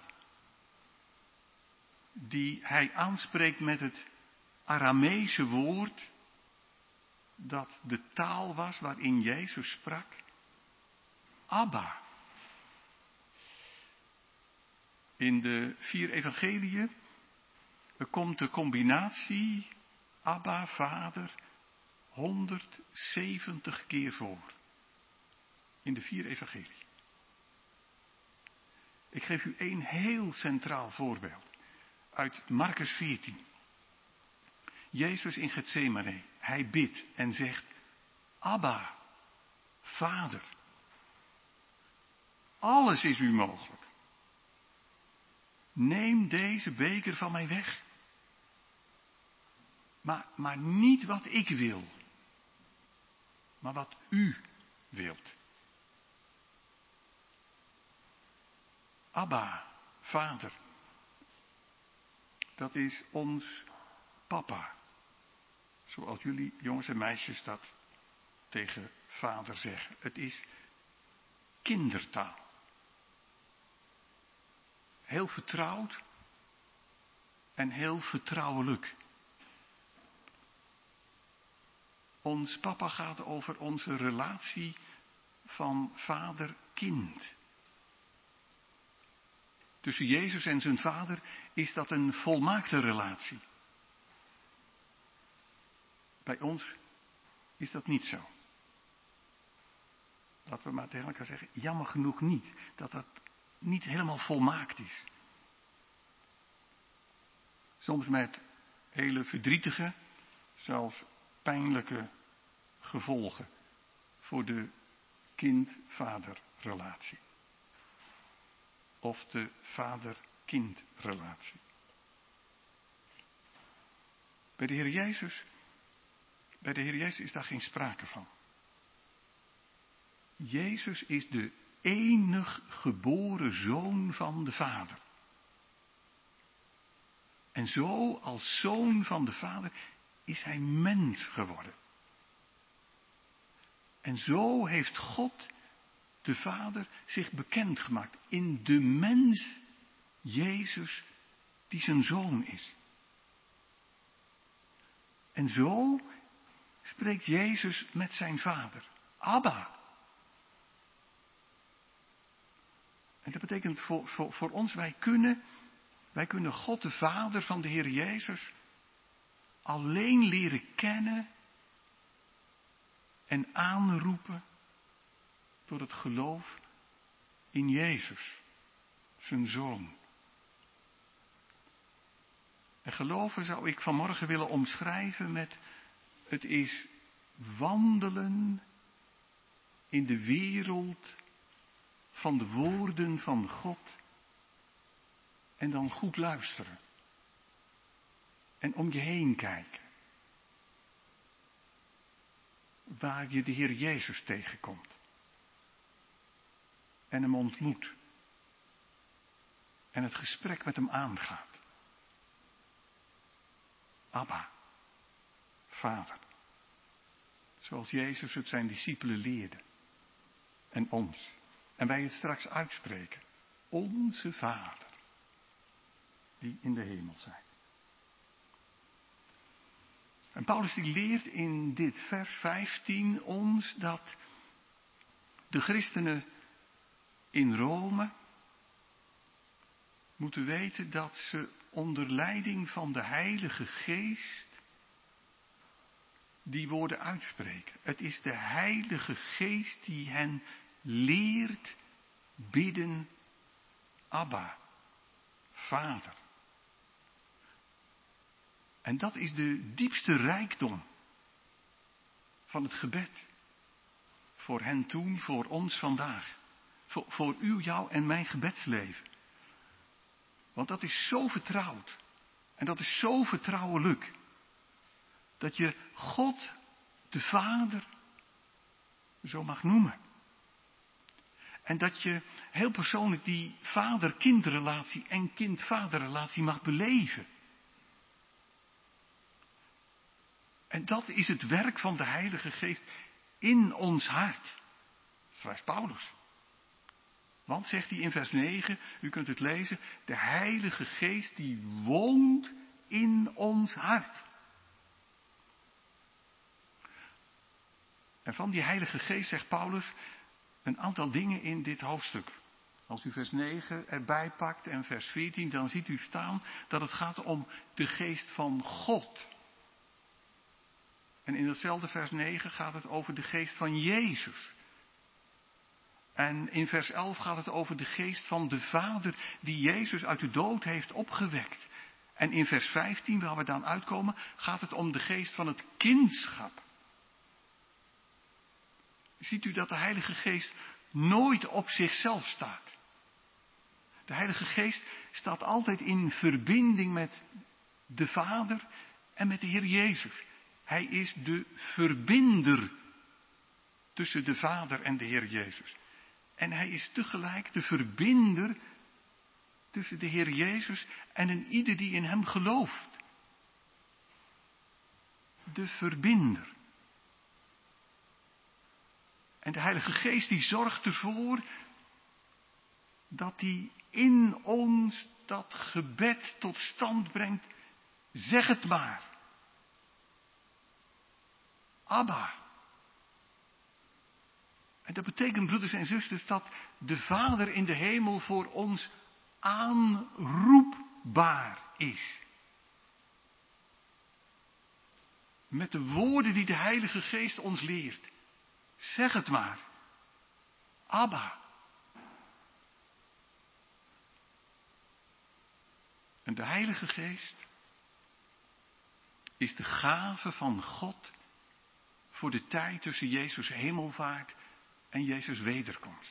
Die hij aanspreekt met het Arameese woord, dat de taal was waarin Jezus sprak. Abba. In de vier evangeliën komt de combinatie Abba, Vader, honderdzeventig keer voor. in de vier evangelie. Ik geef u één heel centraal voorbeeld uit Marcus veertien. Jezus in Getsemane, hij bidt en zegt, Abba, Vader, alles is u mogelijk. Neem deze beker van mij weg. Maar, maar niet wat ik wil, maar wat u wilt. Abba, Vader, dat is ons papa. Zoals jullie jongens en meisjes dat tegen vader zeggen. Het is kindertaal. Heel vertrouwd en heel vertrouwelijk. Ons papa gaat over onze relatie van vader-kind. Tussen Jezus en zijn vader is dat een volmaakte relatie. Bij ons is dat niet zo. Laten we maar tegen elkaar zeggen, jammer genoeg niet, dat dat niet helemaal volmaakt is. Soms met hele verdrietige, zelfs pijnlijke gevolgen voor de kind-vader-relatie. Of de vader-kind-relatie. Bij de Heer Jezus, bij de Heer Jezus is daar geen sprake van. Jezus is de enig geboren zoon van de Vader. En zo als zoon van de Vader is hij mens geworden. En zo heeft God, de Vader, zich bekendgemaakt in de mens Jezus die zijn zoon is. En zo spreekt Jezus met zijn Vader. Abba. En dat betekent voor, voor, voor ons, wij kunnen, wij kunnen God de Vader van de Heer Jezus alleen leren kennen en aanroepen door het geloof in Jezus, zijn Zoon. En geloven zou ik vanmorgen willen omschrijven met, het is wandelen in de wereld van de woorden van God en dan goed luisteren. En om je heen kijken. Waar je de Heer Jezus tegenkomt. En hem ontmoet. En het gesprek met hem aangaat. Abba, Vader. Zoals Jezus het zijn discipelen leerde. En ons. En wij het straks uitspreken. Onze Vader. Die in de hemel zijn. En Paulus die leert in dit vers vijftien ons dat de christenen in Rome moeten weten dat ze onder leiding van de Heilige Geest die woorden uitspreken. Het is de Heilige Geest die hen leert bidden, Abba, Vader. En dat is de diepste rijkdom van het gebed. Voor hen toen, voor ons vandaag. Voor, voor u, jou en mijn gebedsleven. Want dat is zo vertrouwd. En dat is zo vertrouwelijk. Dat je God, de Vader, zo mag noemen. En dat je heel persoonlijk die vader-kindrelatie en kind-vaderrelatie mag beleven. En dat is het werk van de Heilige Geest in ons hart. Schrijft Paulus. Want, zegt hij in vers negen, u kunt het lezen, de Heilige Geest die woont in ons hart. En van die Heilige Geest zegt Paulus een aantal dingen in dit hoofdstuk. Als u vers negen erbij pakt en vers veertien, dan ziet u staan dat het gaat om de Geest van God. En in datzelfde vers negen gaat het over de Geest van Jezus. En in vers elf gaat het over de geest van de Vader die Jezus uit de dood heeft opgewekt. En in vers vijftien, waar we dan uitkomen, gaat het om de geest van het kindschap. Ziet u dat de Heilige Geest nooit op zichzelf staat? De Heilige Geest staat altijd in verbinding met de Vader en met de Heer Jezus. Hij is de verbinder tussen de Vader en de Heer Jezus. En hij is tegelijk de verbinder tussen de Heer Jezus en een ieder die in hem gelooft. De verbinder. En de Heilige Geest die zorgt ervoor dat hij in ons dat gebed tot stand brengt. Zeg het maar. Abba. En dat betekent, broeders en zusters, dat de Vader in de hemel voor ons aanroepbaar is. Met de woorden die de Heilige Geest ons leert. Zeg het maar. Abba. En de Heilige Geest is de gave van God voor de tijd tussen Jezus' hemelvaart en Jezus' wederkomst.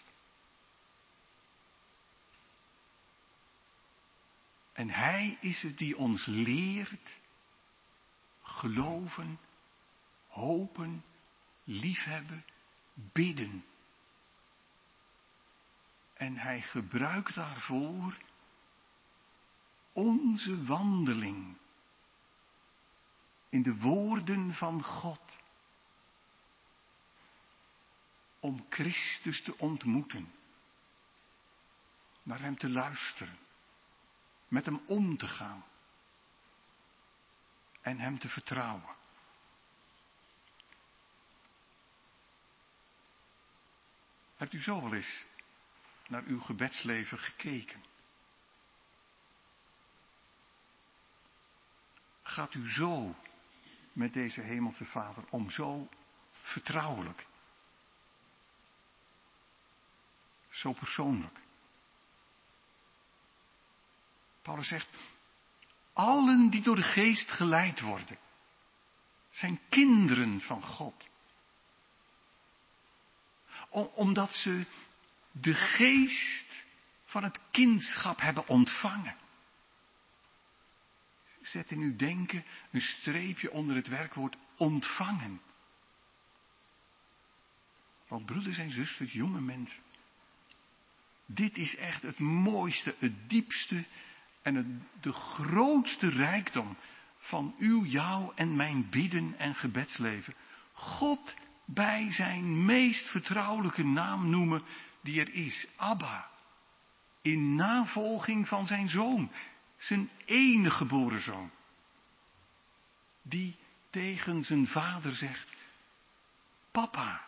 En Hij is het die ons leert geloven, hopen, liefhebben, bidden. En Hij gebruikt daarvoor onze wandeling in de woorden van God. Om Christus te ontmoeten. Naar Hem te luisteren. Met Hem om te gaan. En Hem te vertrouwen. Hebt u zo wel eens naar uw gebedsleven gekeken? Gaat u zo met deze hemelse Vader om, zo vertrouwelijk? Zo persoonlijk. Paulus zegt, allen die door de Geest geleid worden, zijn kinderen van God. Om, omdat ze de geest van het kindschap hebben ontvangen. Zet in uw denken een streepje onder het werkwoord ontvangen. Want broeders en zusters, jonge mensen, dit is echt het mooiste, het diepste en het, de grootste rijkdom van uw, jou en mijn bidden en gebedsleven. God bij zijn meest vertrouwelijke naam noemen die er is. Abba. In navolging van zijn zoon. Zijn enige geboren zoon. Die tegen zijn vader zegt, papa.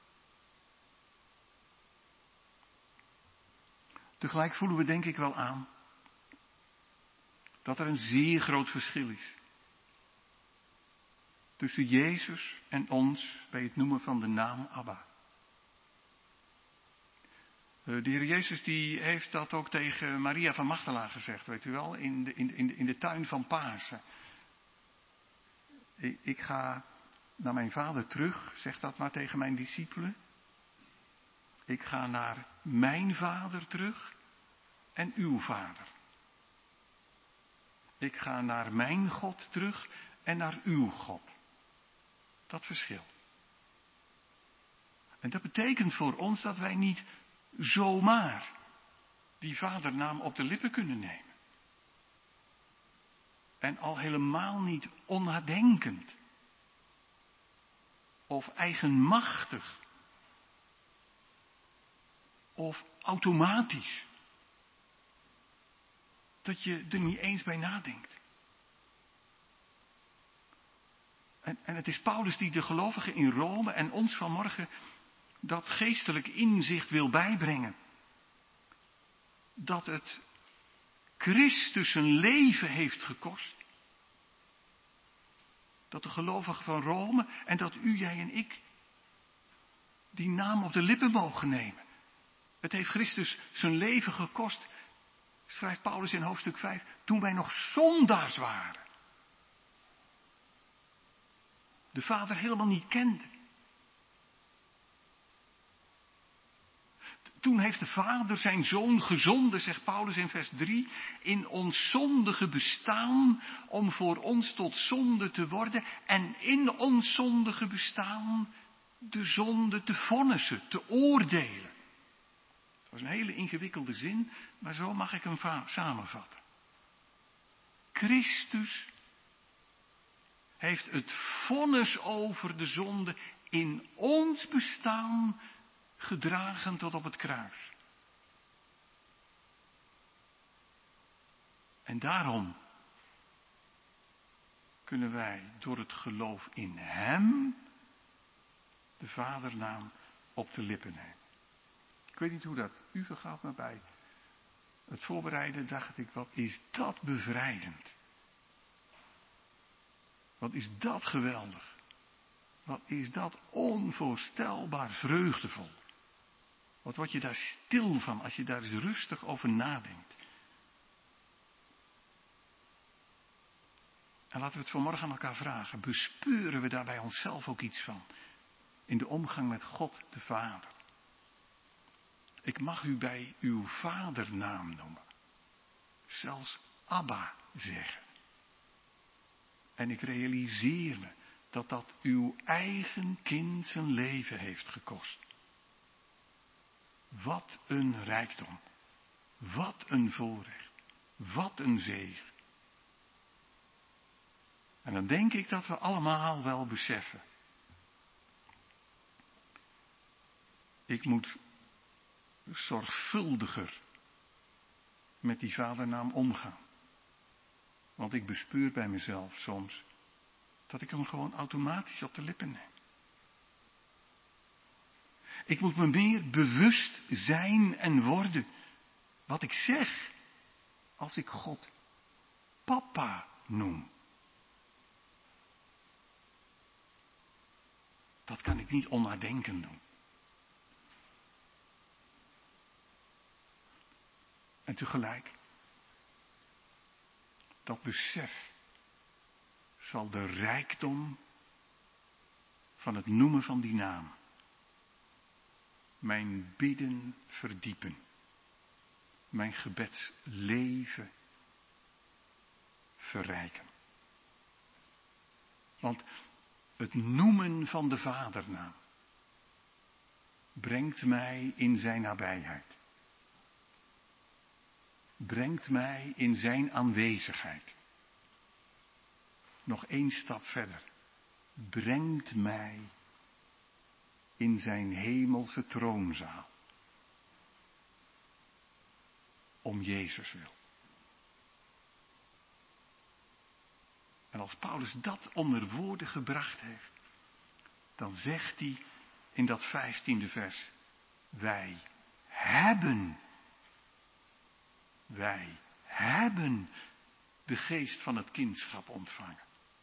Tegelijk voelen we denk ik wel aan dat er een zeer groot verschil is tussen Jezus en ons bij het noemen van de naam Abba. De Heer Jezus die heeft dat ook tegen Maria van Magdala gezegd, weet u wel, in de, in de, in de tuin van Pasen. Ik, ik ga naar mijn vader terug, zeg dat maar tegen mijn discipelen. Ik ga naar mijn vader terug en uw vader. Ik ga naar mijn God terug en naar uw God. Dat verschil. En dat betekent voor ons dat wij niet zomaar die vadernaam op de lippen kunnen nemen. En al helemaal niet onnadenkend. Of eigenmachtig. Of automatisch. Dat je er niet eens bij nadenkt. En, en het is Paulus die de gelovigen in Rome en ons vanmorgen dat geestelijk inzicht wil bijbrengen. Dat het Christus zijn leven heeft gekost. Dat de gelovigen van Rome en dat u, jij en ik die naam op de lippen mogen nemen. Het heeft Christus zijn leven gekost, schrijft Paulus in hoofdstuk vijf, toen wij nog zondaars waren. De Vader helemaal niet kenden. Toen heeft de Vader zijn Zoon gezonden, zegt Paulus in vers drie, in ons zondige bestaan, om voor ons tot zonde te worden en in ons zondige bestaan de zonde te vonnissen, te oordelen. Dat was een hele ingewikkelde zin, maar zo mag ik hem va- samenvatten. Christus heeft het vonnis over de zonde in ons bestaan gedragen tot op het kruis. En daarom kunnen wij door het geloof in Hem de Vadernaam op de lippen nemen. Ik weet niet hoe dat u vergaat, maar bij het voorbereiden dacht ik, wat is dat bevrijdend. Wat is dat geweldig. Wat is dat onvoorstelbaar vreugdevol. Wat word je daar stil van als je daar eens rustig over nadenkt. En laten we het vanmorgen aan elkaar vragen. Bespeuren we daar bij onszelf ook iets van? In de omgang met God de Vader. Ik mag u bij uw vadernaam noemen. Zelfs Abba zeggen. En ik realiseer me dat dat uw eigen kind zijn leven heeft gekost. Wat een rijkdom. Wat een voorrecht. Wat een zegen. En dan denk ik dat we allemaal wel beseffen. Ik moet zorgvuldiger met die vadernaam omgaan. Want ik bespeur bij mezelf soms dat ik hem gewoon automatisch op de lippen neem. Ik moet me meer bewust zijn en worden wat ik zeg als ik God papa noem. Dat kan ik niet onnadenkend doen. En tegelijk, dat besef zal de rijkdom van het noemen van die naam mijn bidden verdiepen, mijn gebedsleven verrijken. Want het noemen van de Vadernaam brengt mij in zijn nabijheid. Brengt mij in zijn aanwezigheid. Nog één stap verder. Brengt mij in zijn hemelse troonzaal. Om Jezus wil. En als Paulus dat onder woorden gebracht heeft, dan zegt hij in dat vijftiende vers, wij hebben, wij hebben de geest van het kindschap ontvangen.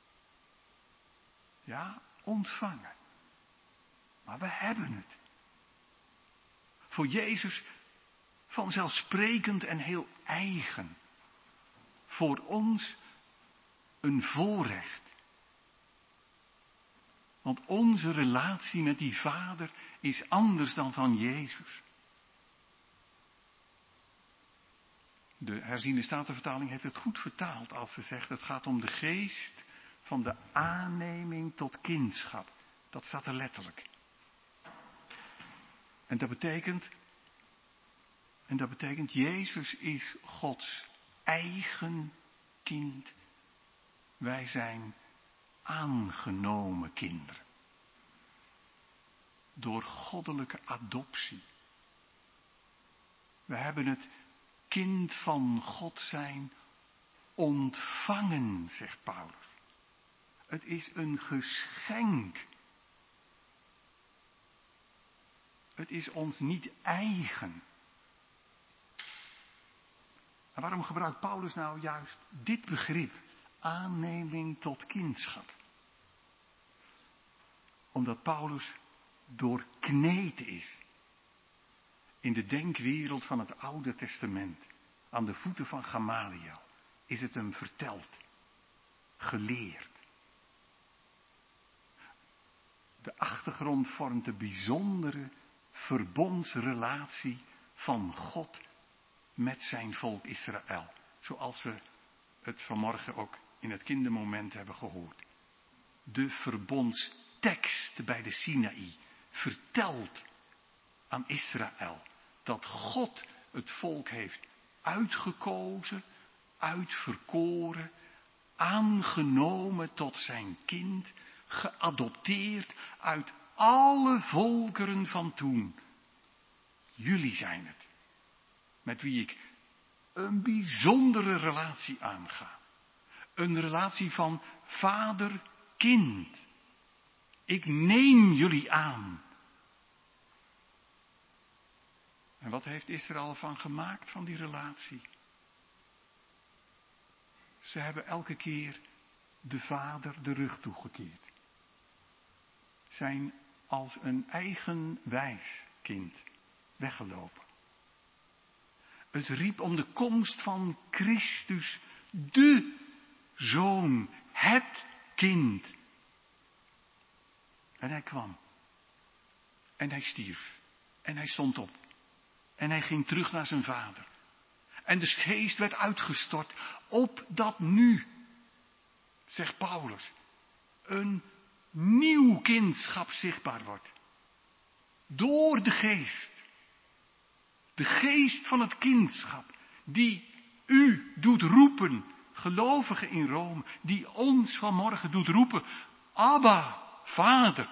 Ja, ontvangen. Maar we hebben het. Voor Jezus vanzelfsprekend en heel eigen. Voor ons een voorrecht. Want onze relatie met die Vader is anders dan van Jezus. De herziende statenvertaling heeft het goed vertaald als ze zegt, het gaat om de geest van de aanneming tot kindschap. Dat staat er letterlijk. En dat betekent, en dat betekent, Jezus is Gods eigen kind. Wij zijn aangenomen kinderen. Door goddelijke adoptie. We hebben het kind van God zijn ontvangen, zegt Paulus. Het is een geschenk. Het is ons niet eigen. En waarom gebruikt Paulus nou juist dit begrip? Aanneming tot kindschap. Omdat Paulus doorkneed is In de denkwereld van het Oude Testament, aan de voeten van Gamaliel, is het hem verteld, geleerd. De achtergrond vormt de bijzondere verbondsrelatie van God met zijn volk Israël. Zoals we het vanmorgen ook in het kindermoment hebben gehoord. De verbondstekst bij de Sinaï vertelt aan Israël dat God het volk heeft uitgekozen, uitverkoren, aangenomen tot zijn kind, geadopteerd uit alle volkeren van toen. Jullie zijn het, met wie ik een bijzondere relatie aanga. Een relatie van vader-kind. Ik neem jullie aan. En wat heeft Israël van gemaakt van die relatie? Ze hebben elke keer de vader de rug toegekeerd. Zijn als een eigenwijs kind weggelopen. Het riep om de komst van Christus, de Zoon, het kind. En hij kwam. En hij stierf. En hij stond op. En hij ging terug naar zijn vader. En de geest werd uitgestort, opdat nu, zegt Paulus, een nieuw kindschap zichtbaar wordt. Door de geest. De geest van het kindschap, die u doet roepen, gelovigen in Rome, die ons vanmorgen doet roepen, Abba, Vader.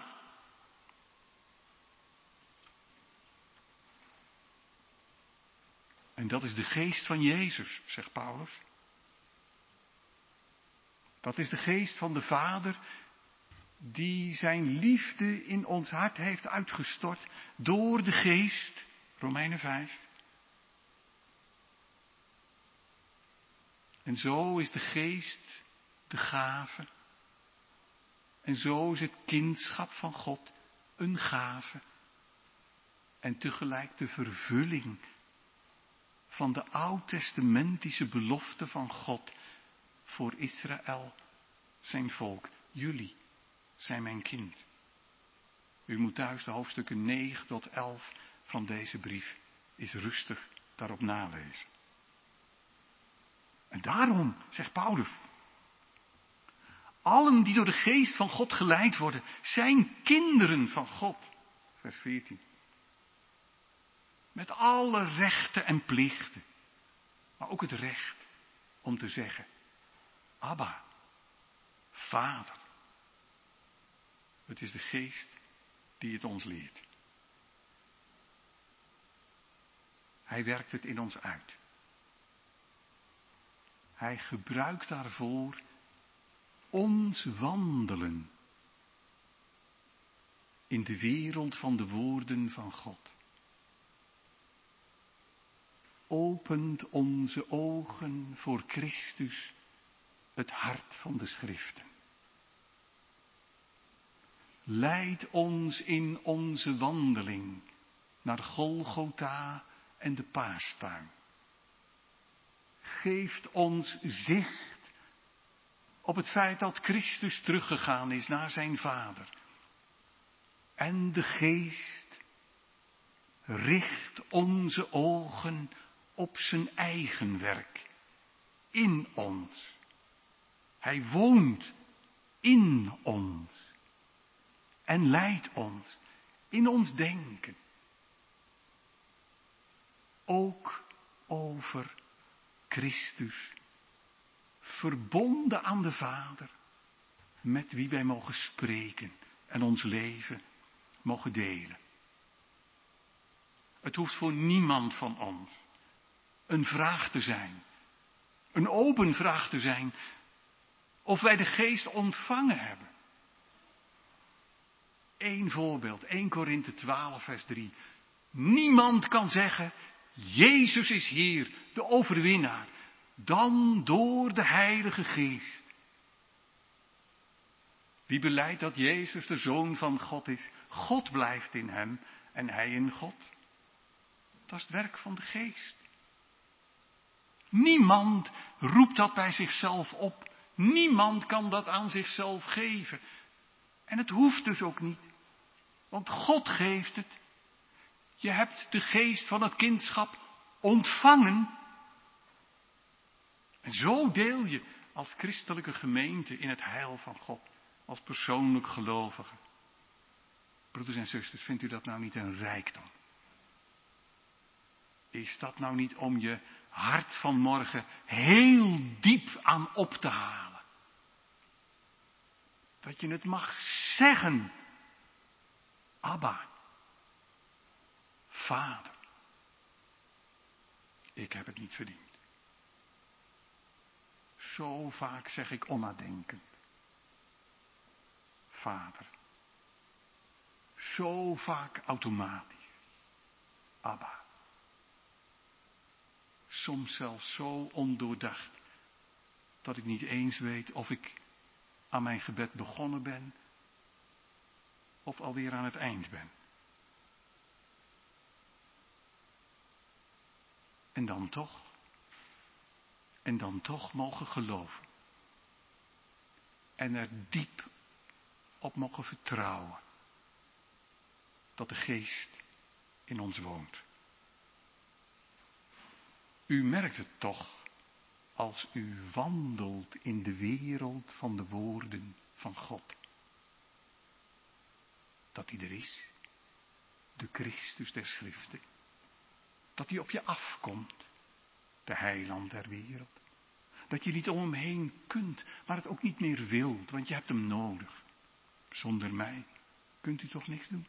En dat is de geest van Jezus, zegt Paulus. Dat is de geest van de Vader die zijn liefde in ons hart heeft uitgestort door de geest, Romeinen vijf. En zo is de geest de gave. En zo is het kindschap van God een gave. En tegelijk de vervulling van de oud-testamentische belofte van God voor Israël, zijn volk. Jullie zijn mijn kind. U moet thuis de hoofdstukken negen tot elf van deze brief eens rustig daarop nalezen. En daarom, zegt Paulus, allen die door de geest van God geleid worden, zijn kinderen van God. Vers veertien. Met alle rechten en plichten. Maar ook het recht om te zeggen, Abba, Vader. Het is de geest die het ons leert. Hij werkt het in ons uit. Hij gebruikt daarvoor ons wandelen in de wereld van de woorden van God. Opent onze ogen voor Christus, het hart van de schriften. Leid ons in onze wandeling naar Golgotha en de Paastuin. Geeft ons zicht op het feit dat Christus teruggegaan is naar zijn Vader. En de Geest richt onze ogen op zijn eigen werk in ons. Hij woont in ons en leidt ons in ons denken. Ook over Christus, verbonden aan de Vader, met wie wij mogen spreken en ons leven mogen delen. Het hoeft voor niemand van ons een vraag te zijn, een open vraag te zijn, of wij de Geest ontvangen hebben. Eén voorbeeld, Eerste Korinthe twaalf vers drie. Niemand kan zeggen, Jezus is Heer, de overwinnaar, dan door de Heilige Geest. Wie belijdt dat Jezus de Zoon van God is, God blijft in hem en hij in God. Dat is het werk van de geest. Niemand roept dat bij zichzelf op. Niemand kan dat aan zichzelf geven. En het hoeft dus ook niet. Want God geeft het. Je hebt de geest van het kindschap ontvangen. En zo deel je als christelijke gemeente in het heil van God. Als persoonlijk gelovige. Broeders en zusters, vindt u dat nou niet een rijkdom? Is dat nou niet om je hart vanmorgen heel diep aan op te halen? Dat je het mag zeggen. Abba. Vader. Ik heb het niet verdiend. Zo vaak zeg ik onnadenkend. Vader. Zo vaak automatisch. Abba. Soms zelfs zo ondoordacht dat ik niet eens weet of ik aan mijn gebed begonnen ben of alweer aan het eind ben. En dan toch, en dan toch mogen geloven. En er diep op mogen vertrouwen dat de geest in ons woont. U merkt het toch als u wandelt in de wereld van de woorden van God. Dat hij er is, de Christus der Schriften. Dat hij op je afkomt, de heiland der wereld. Dat je niet om hem heen kunt, maar het ook niet meer wilt, want je hebt hem nodig. Zonder mij kunt u toch niks doen.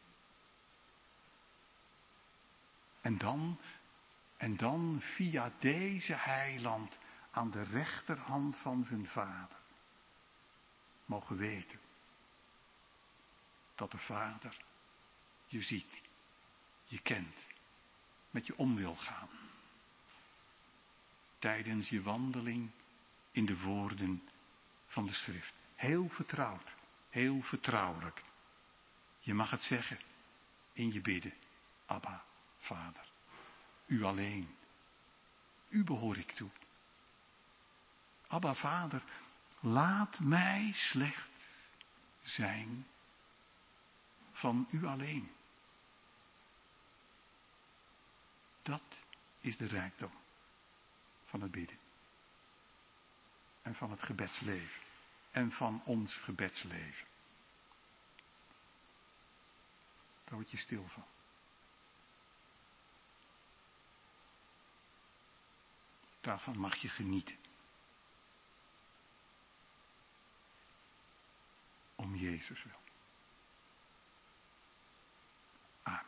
En dan, en dan via deze heiland aan de rechterhand van zijn vader mogen weten dat de vader je ziet, je kent, met je om wil gaan. Tijdens je wandeling in de woorden van de schrift. Heel vertrouwd, heel vertrouwelijk. Je mag het zeggen in je bidden. Abba, Vader, u alleen. U behoor ik toe. Abba, Vader, laat mij slechts zijn van u alleen. Dat is de rijkdom van het bidden. En van het gebedsleven. En van ons gebedsleven. Daar word je stil van. Daarvan mag je genieten. Om Jezus wil. Amen.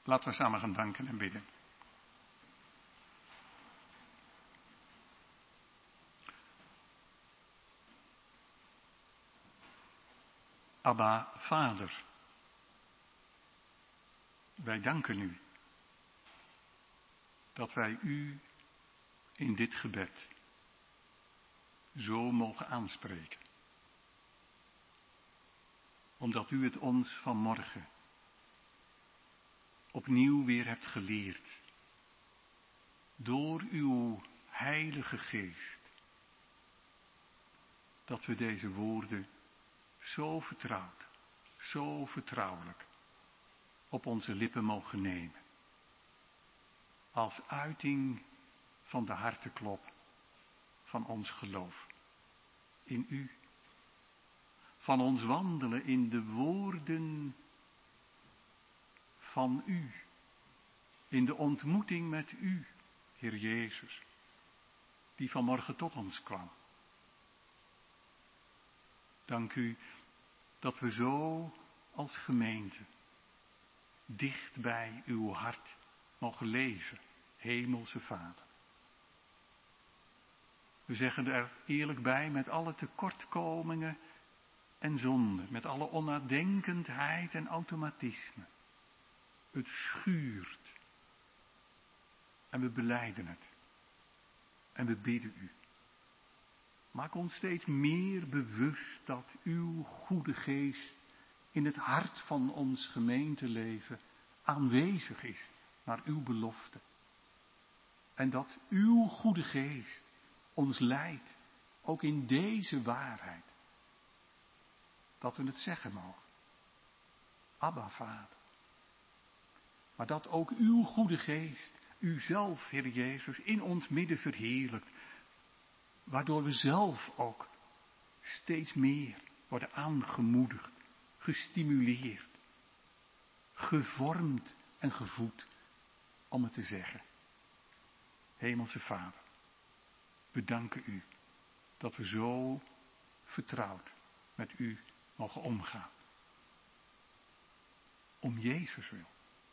Laten we samen gaan danken en bidden. Abba, Vader, wij danken u dat wij u in dit gebed zo mogen aanspreken. Omdat u het ons vanmorgen opnieuw weer hebt geleerd. Door uw Heilige Geest. Dat we deze woorden zo vertrouwd, zo vertrouwelijk op onze lippen mogen nemen. Als uiting van de harteklop van ons geloof in u. Van ons wandelen in de woorden van u. In de ontmoeting met u, Heer Jezus, die vanmorgen tot ons kwam. Dank u dat we zo als gemeente dicht bij uw hart mogen leven, Hemelse Vader. We zeggen er eerlijk bij met alle tekortkomingen en zonden, met alle onnadenkendheid en automatisme. Het schuurt. En we belijden het. En we bidden u. Maak ons steeds meer bewust dat uw goede geest in het hart van ons gemeenteleven aanwezig is naar uw belofte. En dat uw goede geest ons leidt, ook in deze waarheid. Dat we het zeggen mogen. Abba, Vader. Maar dat ook uw goede geest, uzelf, Heer Jezus, in ons midden verheerlijkt. Waardoor we zelf ook steeds meer worden aangemoedigd, gestimuleerd, gevormd en gevoed om het te zeggen. Hemelse Vader, we danken u dat we zo vertrouwd met u mogen omgaan. Om Jezus wil.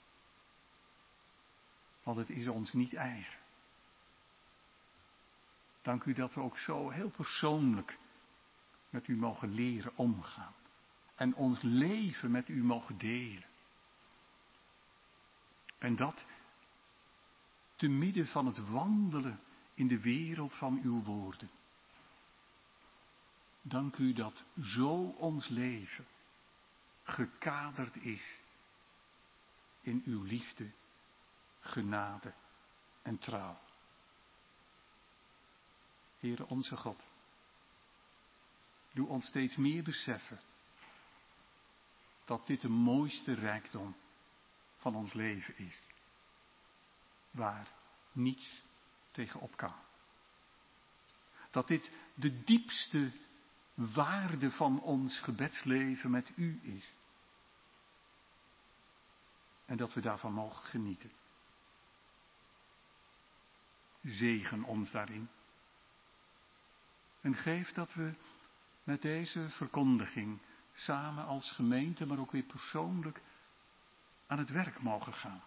Want het is ons niet eigen. Dank u dat we ook zo heel persoonlijk met u mogen leren omgaan. En ons leven met u mogen delen. En dat te midden van het wandelen in de wereld van uw woorden. Dank u dat zo ons leven gekaderd is in uw liefde, genade en trouw. Heere onze God, doe ons steeds meer beseffen dat dit de mooiste rijkdom van ons leven is. Waar niets tegenop kan. Dat dit de diepste waarde van ons gebedsleven met u is. En dat we daarvan mogen genieten. Zegen ons daarin. En geef dat we met deze verkondiging samen als gemeente, maar ook weer persoonlijk aan het werk mogen gaan.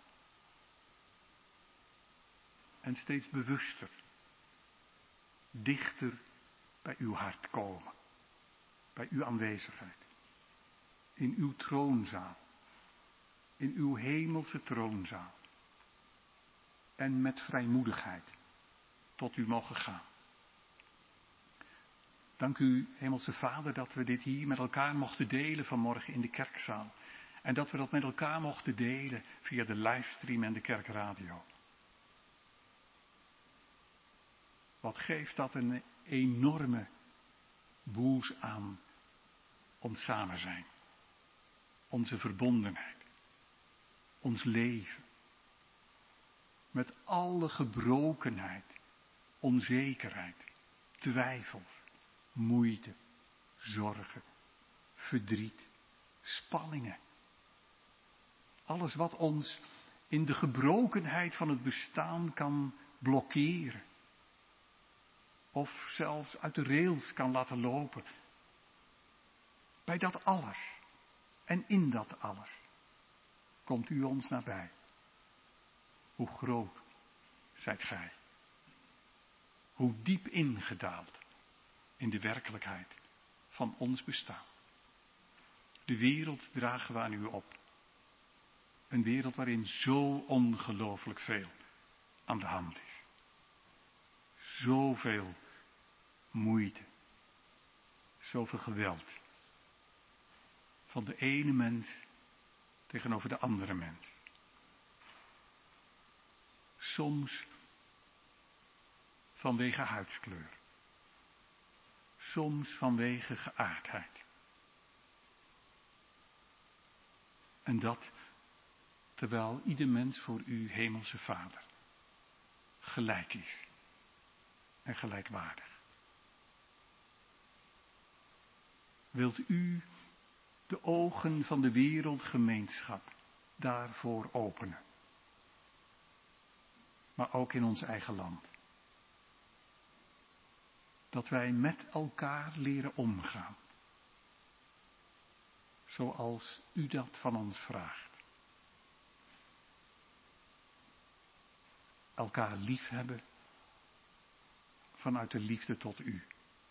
En steeds bewuster, dichter bij uw hart komen. Bij uw aanwezigheid. In uw troonzaal. In uw hemelse troonzaal. En met vrijmoedigheid tot u mogen gaan. Dank u, Hemelse Vader, dat we dit hier met elkaar mochten delen vanmorgen in de kerkzaal. En dat we dat met elkaar mochten delen via de livestream en de kerkradio. Wat geeft dat een enorme boost aan ons samen zijn. Onze verbondenheid. Ons leven. Met alle gebrokenheid, onzekerheid, twijfels, moeite, zorgen, verdriet, spanningen. Alles wat ons in de gebrokenheid van het bestaan kan blokkeren. Of zelfs uit de rails kan laten lopen. Bij dat alles en in dat alles komt u ons nabij. hoe groot zijt gij. Hoe diep ingedaald in de werkelijkheid van ons bestaan. De wereld dragen we aan u op. Een wereld waarin zo ongelooflijk veel aan de hand is. Zoveel moeite. Zoveel geweld. Van de ene mens tegenover de andere mens. Soms vanwege huidskleur. Soms vanwege geaardheid. En dat terwijl ieder mens voor uw hemelse Vader gelijk is en gelijkwaardig. Wilt u de ogen van de wereldgemeenschap daarvoor openen? Maar ook in ons eigen land. Dat wij met elkaar leren omgaan. Zoals u dat van ons vraagt. Elkaar liefhebben vanuit de liefde tot u.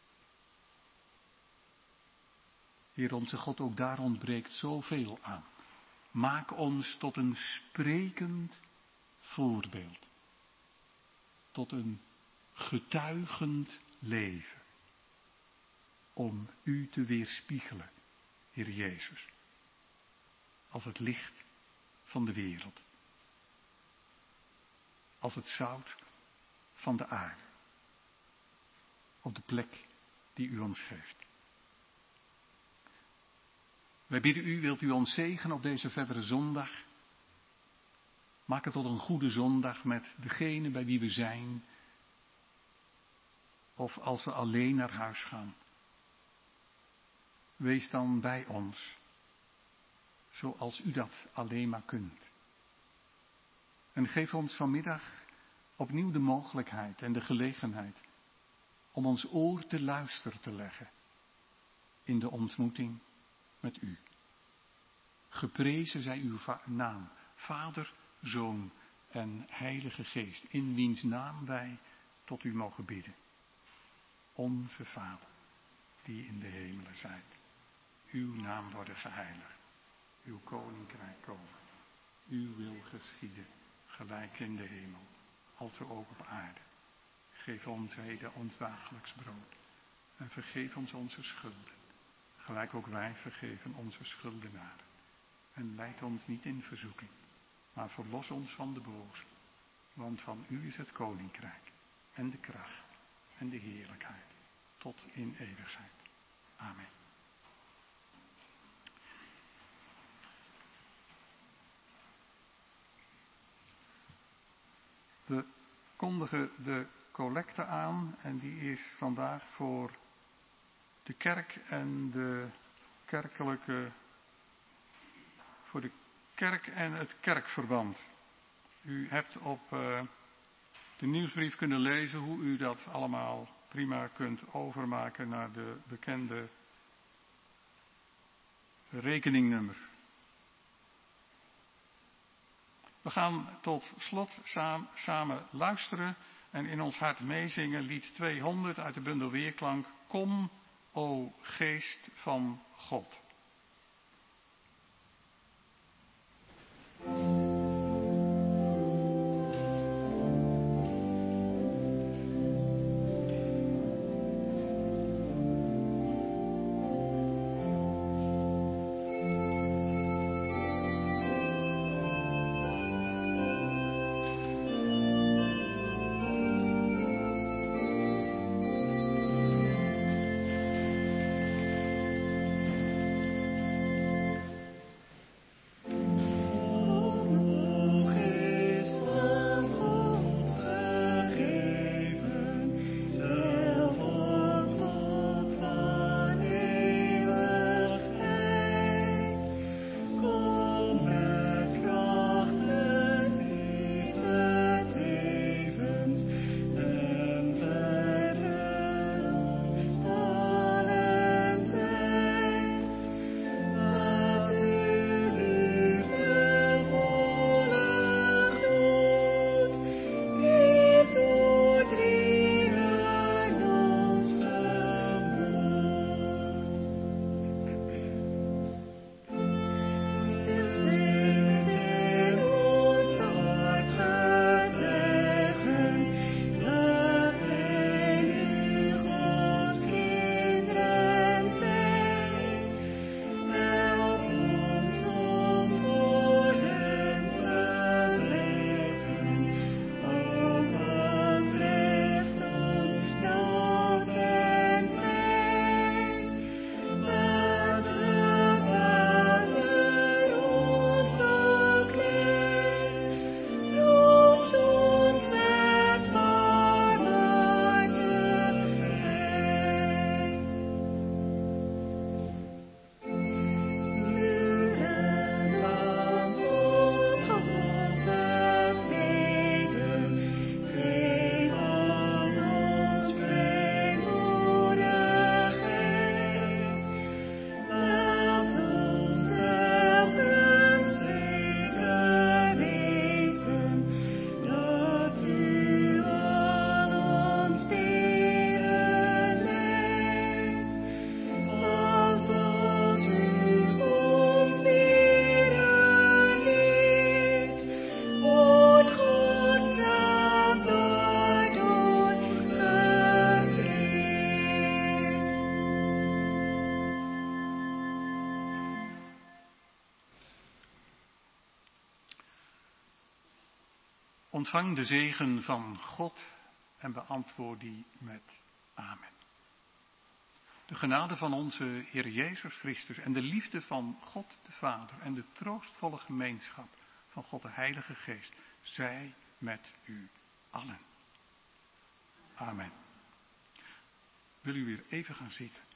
Heer onze God, ook daar ontbreekt zoveel aan. Maak ons tot een sprekend voorbeeld. Tot een getuigend leven. Om u te weerspiegelen, Heer Jezus. Als het licht van de wereld. Als het zout van de aarde. Op de plek die u ons geeft. Wij bidden u, wilt u ons zegenen op deze verdere zondag. Maak het tot een goede zondag met degene bij wie we zijn. Of als we alleen naar huis gaan. Wees dan bij ons. Zoals u dat alleen maar kunt. En geef ons vanmiddag opnieuw de mogelijkheid en de gelegenheid om ons oor te luisteren te leggen in de ontmoeting met u. Geprezen zij uw va- naam, Vader, Zoon en Heilige Geest, in wiens naam wij tot u mogen bidden. Onze Vader, die in de hemelen zijt, uw naam worden geheiligd, uw koninkrijk komen, uw wil geschieden, gelijk in de hemel, als ook op aarde. Geef ons heden ons dagelijks brood en vergeef ons onze schulden, gelijk ook wij vergeven onze schuldenaren. En leid ons niet in verzoeking, maar verlos ons van de boze, want van u is het koninkrijk en de kracht en de heerlijkheid tot in eeuwigheid. Amen. We kondigen de collecte aan en die is vandaag voor de kerk en de kerkelijke, voor de kerk en het kerkverband. U hebt op uh, de nieuwsbrief kunnen lezen hoe u dat allemaal prima kunt overmaken naar de bekende rekeningnummers. We gaan tot slot saam, samen luisteren en in ons hart meezingen lied tweehonderd uit de bundel Weerklank. Kom, o Geest van God. Kom, Ontvang de zegen van God en beantwoord die met amen. De genade van onze Heer Jezus Christus en de liefde van God de Vader en de troostvolle gemeenschap van God de Heilige Geest, zij met u allen. Amen. Wil u weer even gaan zitten?